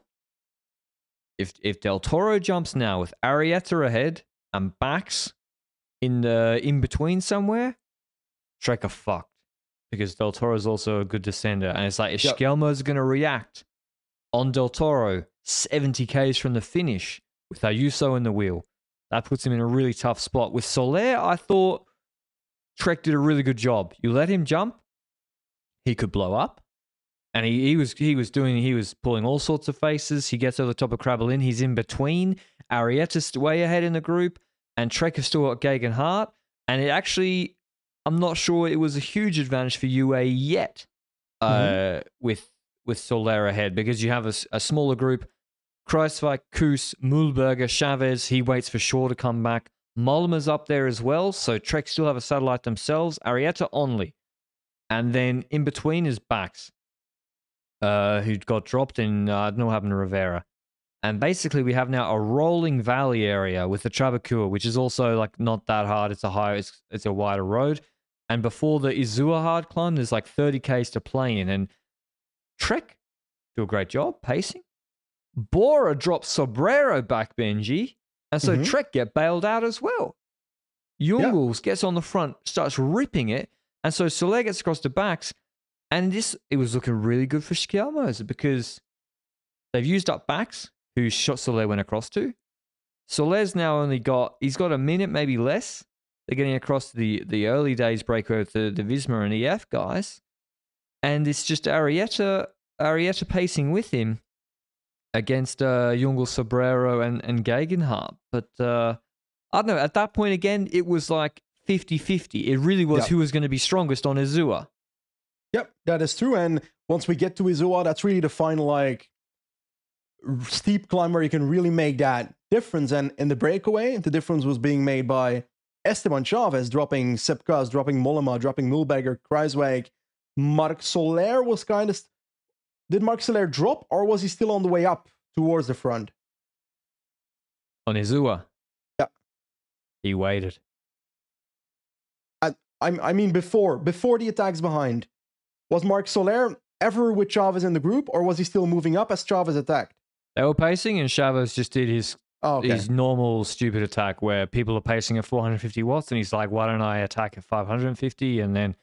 [SPEAKER 3] if if Del Toro jumps now with Arrieta ahead and Bax in the in between somewhere, Trek are fucked. Because Del Toro is also a good descender. And it's like, if yep. Skelmo's going to react on Del Toro seventy kays from the finish with Ayuso in the wheel, that puts him in a really tough spot. With Soler, I thought Trek did a really good job. You let him jump, he could blow up. And he, he was he was doing he was pulling all sorts of faces. He gets over the top of Krabbelin. He's in between. Arrieta's way ahead in the group, and Trek has still got Geoghegan Hart. And it actually, I'm not sure it was a huge advantage for U A E yet uh, mm-hmm. with with Soler ahead, because you have a, a smaller group. Kruiswijk, Koos, Mühlberger, Chavez. He waits for Shaw to come back. Mollema's up there as well, so Trek still have a satellite themselves. Arrieta only, and then in between is Bax, uh, who got dropped in, uh, I don't know what happened to Rivera. And basically we have now a rolling valley area with the Trabecourt, which is also like not that hard. It's a higher, it's, it's a wider road. And before the Izua hard climb, there's like thirty kays to play in. And Trek do a great job pacing. Bora drops Sobrero back, Benji. And so mm-hmm. Trek get bailed out as well. Jungels yeah. gets on the front, starts ripping it. And so Soler gets across the backs. And this, it was looking really good for Skelmos because they've used up backs, who shot Soler went across to. Soler's now only got, he's got a minute, maybe less. They're getting across to the, the early days breaker of the, the Visma and E F guys. And it's just Arrieta, Arrieta pacing with him against uh, Jungels, Sobrero, and, and Geoghegan Hart. But uh, I don't know, at that point again, it was like fifty-fifty. It really was yep. who was going to be strongest on Izua.
[SPEAKER 4] Yep, that is true. And once we get to Izua, that's really the final, like, steep climb where you can really make that difference. And in the breakaway, the difference was being made by Esteban Chavez dropping Sepkas, dropping Mollema, dropping Mühlberger, Kruiswijk. Marc Soler was kind of... Did Marc Soler drop, or was he still on the way up towards the front?
[SPEAKER 3] On Izua?
[SPEAKER 4] Yeah.
[SPEAKER 3] He waited.
[SPEAKER 4] I, I, I mean, before, before the attacks behind. Was Marc Soler ever with Chavez in the group, or was he still moving up as Chavez attacked?
[SPEAKER 3] They were pacing, and Chavez just did his
[SPEAKER 4] oh, okay.
[SPEAKER 3] his normal stupid attack where people are pacing at four hundred fifty watts, and he's like, why don't I attack at five hundred fifty? And then,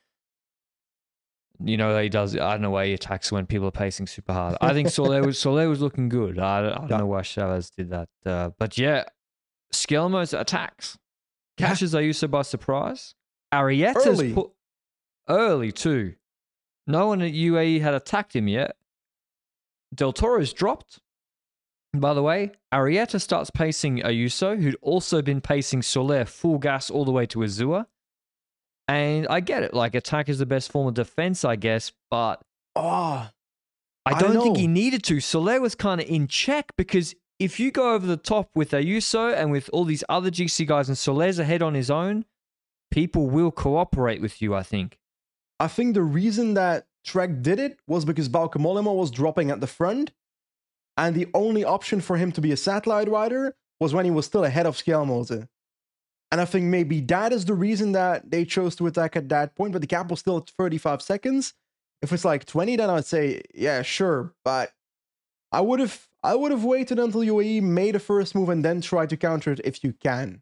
[SPEAKER 3] you know, he does, I don't know why he attacks when people are pacing super hard. I think Soler was, Soler was looking good. I, I don't yeah. know why Chavez did that. Uh, but yeah, Skelmos attacks. Catches yeah. Ayuso by surprise. Arrieta's
[SPEAKER 4] early.
[SPEAKER 3] Put, early too. No one at U A E had attacked him yet. Del Toro's dropped. By the way, Arrieta starts pacing Ayuso, who'd also been pacing Soler full gas all the way to Izua. And I get it, like, attack is the best form of defense, I guess, but
[SPEAKER 4] oh,
[SPEAKER 3] I don't
[SPEAKER 4] I
[SPEAKER 3] think he needed to. Soler was kind of in check, because if you go over the top with Ayuso and with all these other G C guys and Soler's ahead on his own, people will cooperate with you, I think.
[SPEAKER 4] I think the reason that Trek did it was because Bauke Mollema was dropping at the front, and the only option for him to be a satellite rider was when he was still ahead of Skelmose. And I think maybe that is the reason that they chose to attack at that point, but the gap was still at thirty-five seconds. If it's like twenty, then I'd say, yeah, sure, but I would have I would have waited until U A E made a first move and then try to counter it if you can.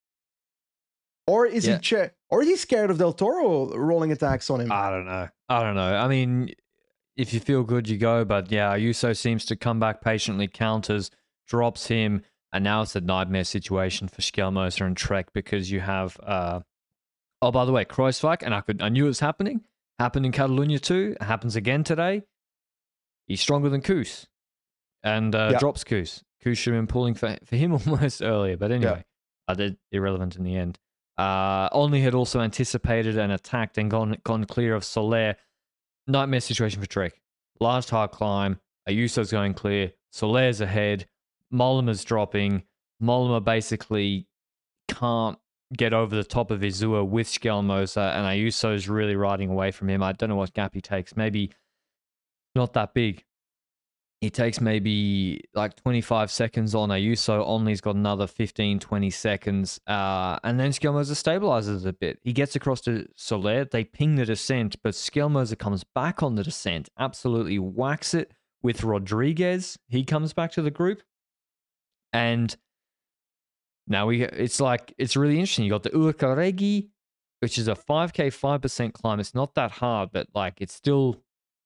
[SPEAKER 4] Or is yeah. he che- or is he scared of Del Toro rolling attacks on him?
[SPEAKER 3] I don't know. I don't know. I mean, if you feel good, you go. But yeah, Ayuso seems to come back patiently, counters, drops him, and now it's a nightmare situation for Skjelmoser and Trek because you have. Uh, oh, by the way, Kruijswijk, and I could I knew it was happening. Happened in Catalunya too. It happens again today. He's stronger than Koos, and uh,
[SPEAKER 4] yeah.
[SPEAKER 3] drops Koos. Koos should have been pulling for for him almost earlier, but anyway, yeah. uh, they're irrelevant in the end. Uh, Only had also anticipated and attacked and gone gone clear of Soler. Nightmare situation for Trek. Last hard climb. Ayuso's going clear. Soler's ahead. Mollema's dropping. Mollema basically can't get over the top of Izua with Skjelmoser, and Ayuso's really riding away from him. I don't know what gap he takes. Maybe not that big. He takes maybe like twenty-five seconds on Ayuso. Only's got another fifteen, twenty seconds. Uh, and then Skjelmoser stabilizes a bit. He gets across to Soler. They ping the descent, but Skjelmoser comes back on the descent. Absolutely whacks it with Rodriguez. He comes back to the group. And now we it's like, it's really interesting. You got the Uakaregi, which is a five K, five percent climb. It's not that hard, but like it's still...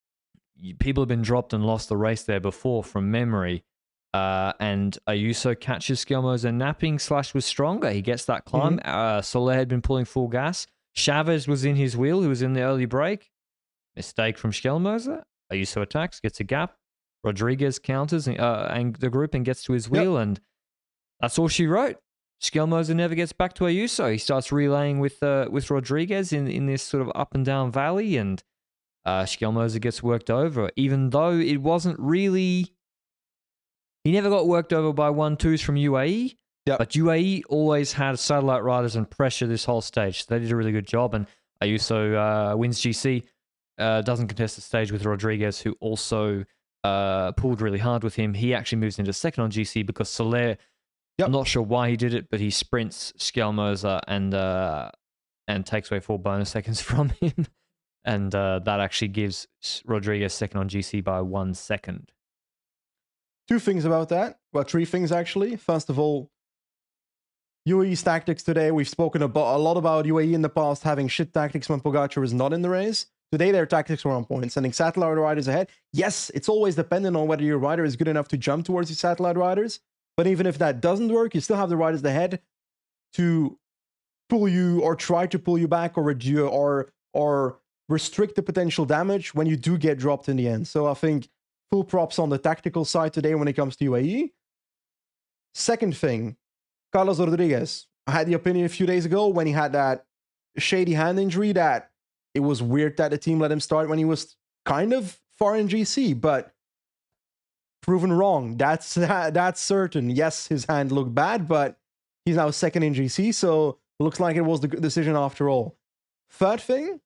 [SPEAKER 3] People have been dropped and lost the race there before from memory. Uh, and Ayuso catches Skjelmoser napping slash was stronger. He gets that climb. Mm-hmm. Uh, Soler had been pulling full gas. Chavez was in his wheel, who was in the early break. Mistake from Skjelmoser. Ayuso attacks, gets a gap. Rodriguez counters uh, and the group and gets to his wheel. Yep. And that's all she wrote. Skjelmoser never gets back to Ayuso. He starts relaying with uh, with Rodriguez in, in this sort of up and down valley, and Uh, Skjelmoser gets worked over, even though it wasn't really... He never got worked over by one-twos from U A E, yep. But U A E always had satellite riders and pressure this whole stage. So they did a really good job, and Ayuso uh, wins G C, uh, doesn't contest the stage with Rodriguez, who also uh, pulled really hard with him. He actually moves into second on G C because Soler, yep. I'm not sure why he did it, but he sprints Skjelmoser and, uh, and takes away four bonus seconds from him. And uh, that actually gives Rodriguez second on G C by one second.
[SPEAKER 4] Two things about that. Well, three things, actually. First of all, U A E's tactics today. We've spoken about, a lot about U A E in the past having shit tactics when Pogacar is not in the race. Today, their tactics were on point, sending satellite riders ahead. Yes, it's always dependent on whether your rider is good enough to jump towards your satellite riders. But even if that doesn't work, you still have the riders ahead to pull you or try to pull you back or reduce or or... restrict the potential damage when you do get dropped in the end. So I think full props on the tactical side today when it comes to U A E. Second thing, Carlos Rodriguez. I had the opinion a few days ago when he had that shady hand injury that it was weird that the team let him start when he was kind of far in G C, but proven wrong. That's that's certain. Yes, his hand looked bad, but he's now second in G C, so it looks like it was the good decision after all. Third thing,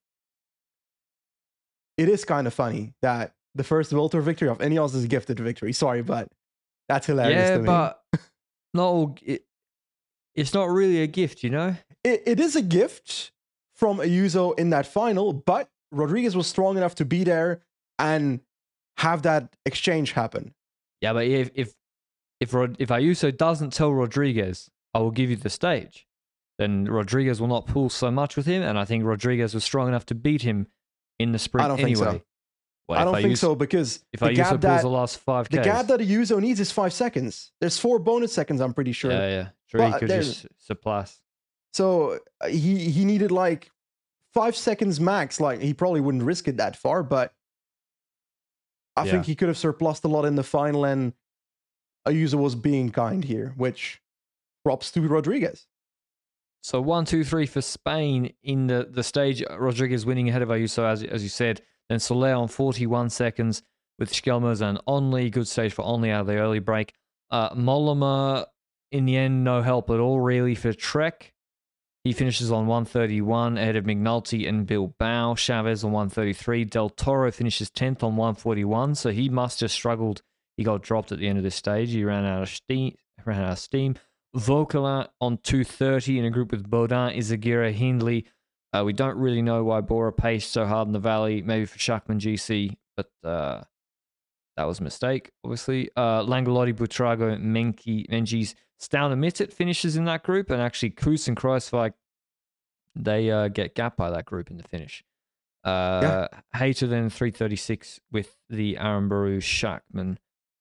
[SPEAKER 4] it is kind of funny that the first World Tour victory of Ineos is a gifted victory. Sorry, but that's hilarious
[SPEAKER 3] yeah,
[SPEAKER 4] to me.
[SPEAKER 3] Yeah, but no, it, it's not really a gift, you know?
[SPEAKER 4] It, it is a gift from Ayuso in that final, but Rodriguez was strong enough to be there and have that exchange happen.
[SPEAKER 3] Yeah, but if if if, Rod, if Ayuso doesn't tell Rodriguez, I will give you the stage, then Rodriguez will not pull so much with him, and I think Rodriguez was strong enough to beat him in the sprint
[SPEAKER 4] I don't
[SPEAKER 3] anyway.
[SPEAKER 4] think so.
[SPEAKER 3] Well,
[SPEAKER 4] I don't
[SPEAKER 3] I
[SPEAKER 4] think
[SPEAKER 3] use,
[SPEAKER 4] so because
[SPEAKER 3] if
[SPEAKER 4] the
[SPEAKER 3] I
[SPEAKER 4] gap
[SPEAKER 3] use
[SPEAKER 4] that
[SPEAKER 3] the last five Ks,
[SPEAKER 4] the gap that Ayuso needs is five seconds. There's four bonus seconds, I'm pretty sure.
[SPEAKER 3] Yeah, yeah. Sure,
[SPEAKER 4] But
[SPEAKER 3] he could
[SPEAKER 4] there's-
[SPEAKER 3] just surpass.
[SPEAKER 4] So uh, he he needed like five seconds max. Like he probably wouldn't risk it that far, but I
[SPEAKER 3] Yeah.
[SPEAKER 4] think he could have surplussed a lot in the final. And Ayuso was being kind here, which props to Rodriguez.
[SPEAKER 3] So one, two, three for Spain in the, the stage. Rodriguez winning ahead of Ayuso, as as you said. Then Soler on forty-one seconds with Skjelmoser and Only. Good stage for Only out of the early break. Uh, Mollema, in the end, no help at all, really, for Trek. He finishes on one thirty-one ahead of McNulty and Bilbao. Chavez on one thirty-three. Del Toro finishes tenth on one forty-one, so he must have struggled. He got dropped at the end of this stage. He ran out of steam. Ran out of steam. Vauquelin on two thirty in a group with Baudin, Izagirre, Hindley. Uh, we don't really know why Bora paced so hard in the valley, maybe for Schachmann G C, but uh, that was a mistake, obviously. Uh, Langolotti, Buitrago, Menki, Menzies, Stauner Mittet finishes in that group, and actually Koos and Kruijswijk, they uh, get gapped by that group in the finish. Uh, Hayter then three thirty-six with the Arambaru Shackman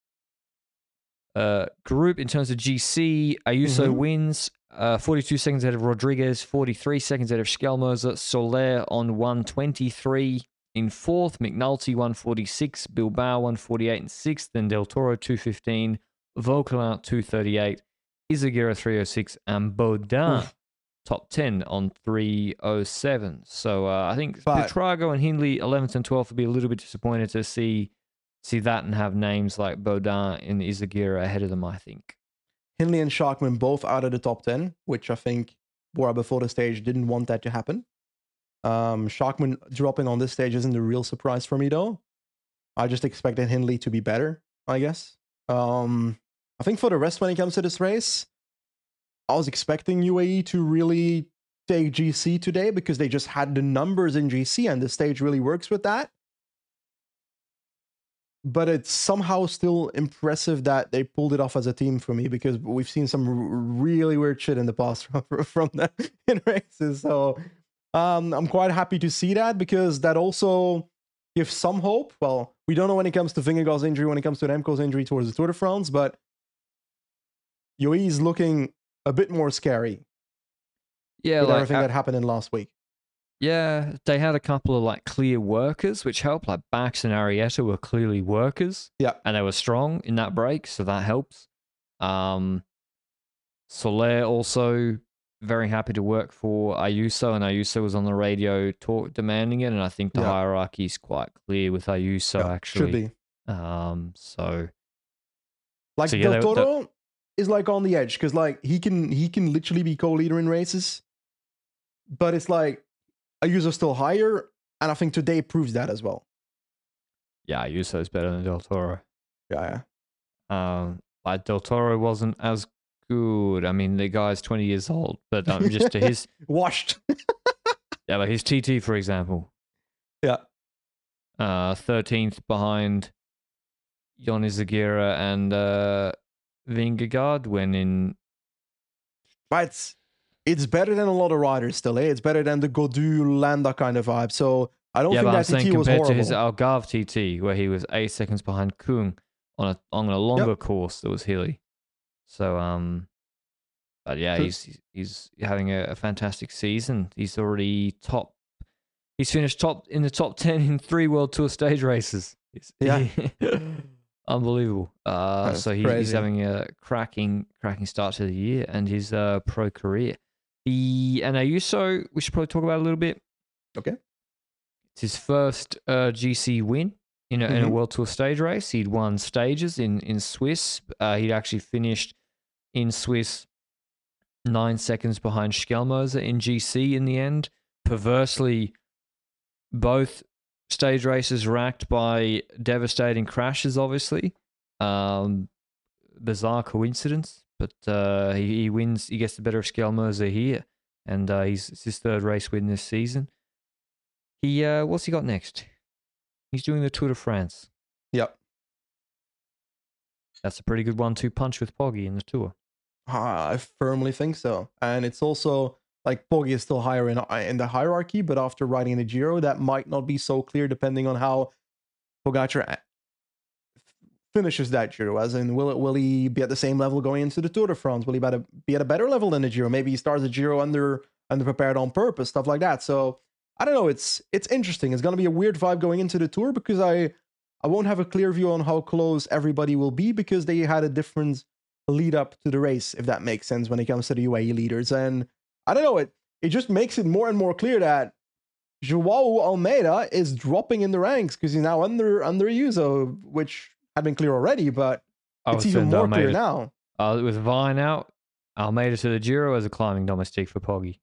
[SPEAKER 3] uh, group. In terms of G C, Ayuso
[SPEAKER 4] Mhm.
[SPEAKER 3] wins uh, forty-two seconds ahead of Rodriguez, forty-three seconds ahead of Schelmoser. Soler on one twenty-three in fourth, McNulty one forty-six, Bilbao one forty-eight in sixth, then Del Toro two fifteen, Vauquelin two thirty-eight, Izaguirre three oh six, and Baudin
[SPEAKER 4] Oof.
[SPEAKER 3] top ten on three oh seven. So uh, I think
[SPEAKER 4] But-
[SPEAKER 3] Buitrago and Hindley eleventh and twelfth would be a little bit disappointed to see see that and have names like Baudin and Izaguirre ahead of them, I think.
[SPEAKER 4] Hindley and Sharkman both out of the top ten, which I think Bora before the stage didn't want that to happen. Um, Sharkman dropping on this stage isn't a real surprise for me, though. I just expected Hindley to be better, I guess. Um, I think for the rest, when it comes to this race, I was expecting U A E to really take G C today because they just had the numbers in G C and the stage really works with that. But it's somehow still impressive that they pulled it off as a team for me because we've seen some r- really weird shit in the past from, from them in races. So um, I'm quite happy to see that because that also gives some hope. Well, we don't know when it comes to Vingegaard's injury, when it comes to Remco's injury towards the Tour de France, but U A E is looking a bit more scary
[SPEAKER 3] Yeah,
[SPEAKER 4] with
[SPEAKER 3] like
[SPEAKER 4] everything
[SPEAKER 3] uh,
[SPEAKER 4] that happened in last week.
[SPEAKER 3] yeah, they had a couple of like clear workers, which helped. Like Bax and Arietta were clearly workers.
[SPEAKER 4] Yeah.
[SPEAKER 3] And they were strong in that break, so that helps. Um, Soler also very happy to work for Ayuso, and Ayuso was on the radio talk demanding it, and I think the
[SPEAKER 4] Yeah.
[SPEAKER 3] hierarchy is quite clear with Ayuso
[SPEAKER 4] Yeah,
[SPEAKER 3] actually.
[SPEAKER 4] should be.
[SPEAKER 3] Um, so
[SPEAKER 4] Like
[SPEAKER 3] So, yeah,
[SPEAKER 4] Del
[SPEAKER 3] they- they-
[SPEAKER 4] Toro is like on the edge because like he can he can literally be co-leader in races, but it's like Ayuso's still higher, and I think today proves that as well.
[SPEAKER 3] yeah, Ayuso is better than Del Toro.
[SPEAKER 4] Yeah, yeah.
[SPEAKER 3] Um, like Del Toro wasn't as good. I mean, the guy's twenty years old, but um, just to his
[SPEAKER 4] Washed.
[SPEAKER 3] yeah, like his T T for example,
[SPEAKER 4] Yeah.
[SPEAKER 3] uh, thirteenth behind Jon Izaguirre and uh, Vingegaard when in
[SPEAKER 4] But it's, it's better than a lot of riders still, eh? It's better than the Godu Landa kind of vibe. So I don't
[SPEAKER 3] yeah,
[SPEAKER 4] think
[SPEAKER 3] but I'm
[SPEAKER 4] that
[SPEAKER 3] saying
[SPEAKER 4] T T was
[SPEAKER 3] compared to
[SPEAKER 4] horrible.
[SPEAKER 3] his Algarve T T where he was eight seconds behind Kung on a on a longer course that was hilly. So um, but yeah,
[SPEAKER 4] So-
[SPEAKER 3] he's he's having a, a fantastic season. He's already top. He's finished top in the top ten in three World Tour stage races. It's-
[SPEAKER 4] Yeah.
[SPEAKER 3] unbelievable. Uh,
[SPEAKER 4] That's
[SPEAKER 3] so he, he's
[SPEAKER 4] crazy.
[SPEAKER 3] having a cracking cracking start to the year and his uh, pro career. The and Ayuso, we should probably talk about a little bit.
[SPEAKER 4] Okay.
[SPEAKER 3] It's his first uh, G C win in a, in a
[SPEAKER 4] Mhm.
[SPEAKER 3] World Tour stage race. He'd won stages in in Swiss. Uh, he'd actually finished in Swiss nine seconds behind Schelmoser in G C in the end. Perversely, both stage races racked by devastating crashes, obviously. Um, bizarre coincidence, but uh, he, he wins. He gets the better of Schelmoser here, and uh, he's it's his third race win this season. He uh, what's he got next? He's doing the Tour de France.
[SPEAKER 4] Yep.
[SPEAKER 3] That's a pretty good one-two punch with Poggi in the Tour.
[SPEAKER 4] Ah, I firmly think so. And it's also like Poggi is still higher in in the hierarchy, but after riding in the Giro, that might not be so clear depending on how Pogacar a- finishes that Giro. As in, will it, will he be at the same level going into the Tour de France? Will he be at a, be at a better level than the Giro? Maybe he starts the Giro under underprepared on purpose, stuff like that. So I don't know. It's it's interesting. It's gonna be a weird vibe going into the Tour because I I won't have a clear view on how close everybody will be because they had a different lead up to the race, if that makes sense when it comes to the U A E leaders. And I don't know, it it just makes it more and more clear that Joao Almeida is dropping in the ranks because he's now under under Ayuso, which had been clear already, but
[SPEAKER 3] I
[SPEAKER 4] it's
[SPEAKER 3] would
[SPEAKER 4] even
[SPEAKER 3] send
[SPEAKER 4] more clear
[SPEAKER 3] Almeida,
[SPEAKER 4] now.
[SPEAKER 3] uh, with Vine out, Almeida to the Giro as a climbing domestique for Poggi.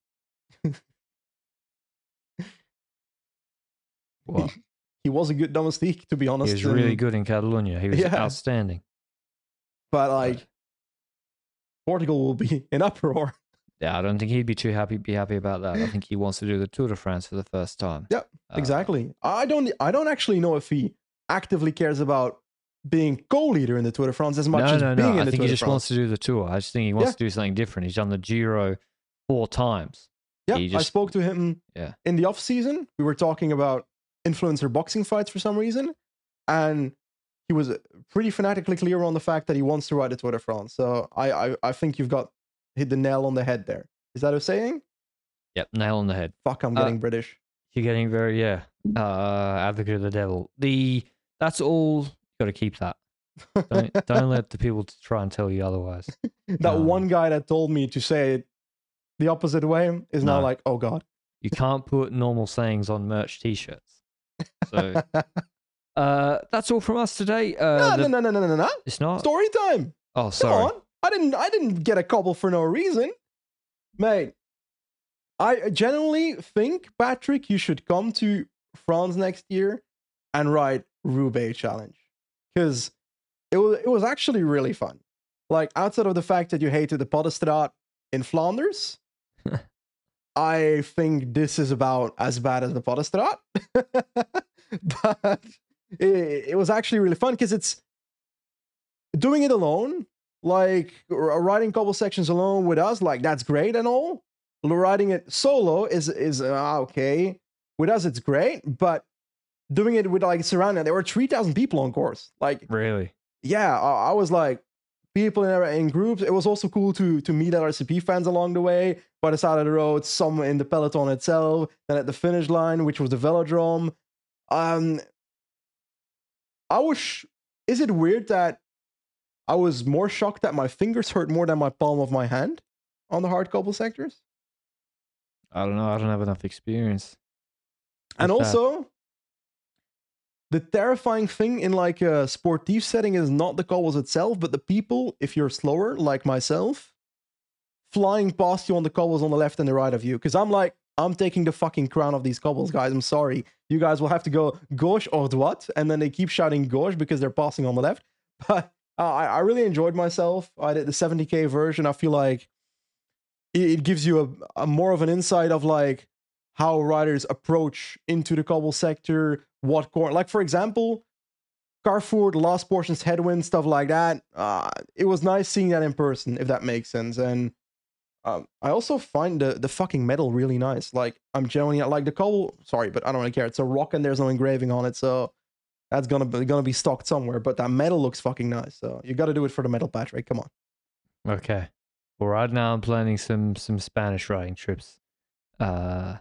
[SPEAKER 3] What?
[SPEAKER 4] He was a good domestique, to be honest.
[SPEAKER 3] He was really
[SPEAKER 4] and-
[SPEAKER 3] good in Catalonia. He was
[SPEAKER 4] Yeah.
[SPEAKER 3] outstanding.
[SPEAKER 4] But like Portugal will be in uproar.
[SPEAKER 3] Yeah, I don't think he'd be too happy be happy about that. I think he wants to do the Tour de France for the first time.
[SPEAKER 4] Yeah,
[SPEAKER 3] Uh,
[SPEAKER 4] Exactly. I don't I don't actually know if he actively cares about being co-leader in the Tour de France as much
[SPEAKER 3] no,
[SPEAKER 4] as
[SPEAKER 3] no,
[SPEAKER 4] being
[SPEAKER 3] no.
[SPEAKER 4] in
[SPEAKER 3] I
[SPEAKER 4] the
[SPEAKER 3] think
[SPEAKER 4] Tour
[SPEAKER 3] he
[SPEAKER 4] de
[SPEAKER 3] just
[SPEAKER 4] France.
[SPEAKER 3] wants to do the tour. I just think he wants
[SPEAKER 4] Yeah.
[SPEAKER 3] to do something different. He's done the Giro four times.
[SPEAKER 4] Yeah,
[SPEAKER 3] he
[SPEAKER 4] I
[SPEAKER 3] just-
[SPEAKER 4] spoke to him
[SPEAKER 3] Yeah.
[SPEAKER 4] in the off season. We were talking about influencer boxing fights for some reason, and he was pretty fanatically clear on the fact that he wants to ride the Tour de France. So I, I, I think you've got hit the nail on the head there. Is that a saying?
[SPEAKER 3] Yep, nail on the head.
[SPEAKER 4] Fuck, I'm
[SPEAKER 3] Uh,
[SPEAKER 4] getting British.
[SPEAKER 3] You're getting very, yeah, uh, advocate of the devil. The That's all. You got to keep that. Don't, don't let the people try and tell you otherwise.
[SPEAKER 4] That
[SPEAKER 3] um,
[SPEAKER 4] one guy that told me to say it the opposite way is now
[SPEAKER 3] No.
[SPEAKER 4] like, oh god.
[SPEAKER 3] You can't put normal sayings on merch T-shirts. So uh, that's all from us today. Uh,
[SPEAKER 4] no,
[SPEAKER 3] the-
[SPEAKER 4] no, no, no, no, no, no.
[SPEAKER 3] It's not.
[SPEAKER 4] Story time.
[SPEAKER 3] Oh,
[SPEAKER 4] Come
[SPEAKER 3] sorry.
[SPEAKER 4] on. I didn't I didn't get a cobble for no reason. Mate, I genuinely think, Patrick, you should come to France next year and ride Roubaix Challenge. Because it was, it was actually really fun. Like, outside of the fact that you hated the Podestrat in Flanders, I think this is about as bad as the Podestrat. But it, it was actually really fun because it's doing it alone, like r- riding cobble sections alone with us, like that's great and all. Riding it solo is is uh, okay. With us, it's great, but doing it with like surrounding, there were three thousand people on course. Like,
[SPEAKER 3] Really?
[SPEAKER 4] yeah, I, I was like people in, in groups. It was also cool to to meet R C P fans along the way by the side of the road, some in the peloton itself, then at the finish line, which was the velodrome. Um, I was. Sh- is it weird that I was more shocked that my fingers hurt more than my palm of my hand on the hard cobble sectors?
[SPEAKER 3] I don't know. I don't have enough experience.
[SPEAKER 4] And
[SPEAKER 3] with that.
[SPEAKER 4] also, the terrifying thing in like a sportive setting is not the cobbles itself, but the people, if you're slower, like myself, flying past you on the cobbles on the left and the right of you. Because I'm like, I'm taking the fucking crown of these cobbles, guys. I'm sorry. You guys will have to go gauche or droite, and then they keep shouting gauche because they're passing on the left. But uh, I, I really enjoyed myself. I did the seventy K version. I feel like it, it gives you a, a more of an insight of like how riders approach into the cobble sector, what corner. Like, for example, Carrefour, the last portions, headwind, stuff like that. Uh, it was nice seeing that in person, if that makes sense. And um, I also find the, the fucking metal really nice. Like, I'm genuinely like the cobble. Sorry, but I don't really care. It's a rock and there's no engraving on it, so that's gonna be gonna be stocked somewhere. But that metal looks fucking nice. So you got to do it for the metal, Patrick. Come on.
[SPEAKER 3] Okay. Well, right now I'm planning some some Spanish riding trips, uh,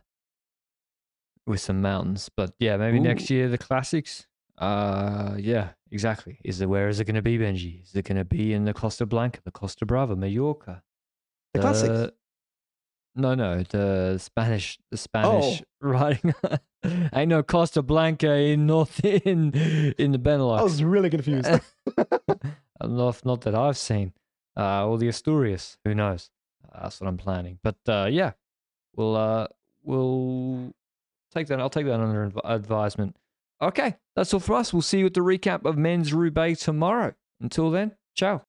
[SPEAKER 3] with some mountains. But yeah, maybe next
[SPEAKER 4] Ooh.
[SPEAKER 3] year the classics. Uh, yeah, exactly. Is it where is it going to be, Benji? Is it going to be in the Costa Blanca, the Costa Brava, Mallorca?
[SPEAKER 4] The classics.
[SPEAKER 3] No, no, the Spanish, the Spanish
[SPEAKER 4] Oh.
[SPEAKER 3] riding. Ain't no Costa Blanca in North in in the Benelux.
[SPEAKER 4] I was really confused.
[SPEAKER 3] not, not that I've seen. Uh, or the Asturias. Who knows? Uh, that's what I'm planning. But uh, yeah, we'll uh, we'll take that. I'll take that under adv- advisement. Okay, that's all for us. We'll see you at the recap of Men's Roubaix tomorrow. Until then, ciao.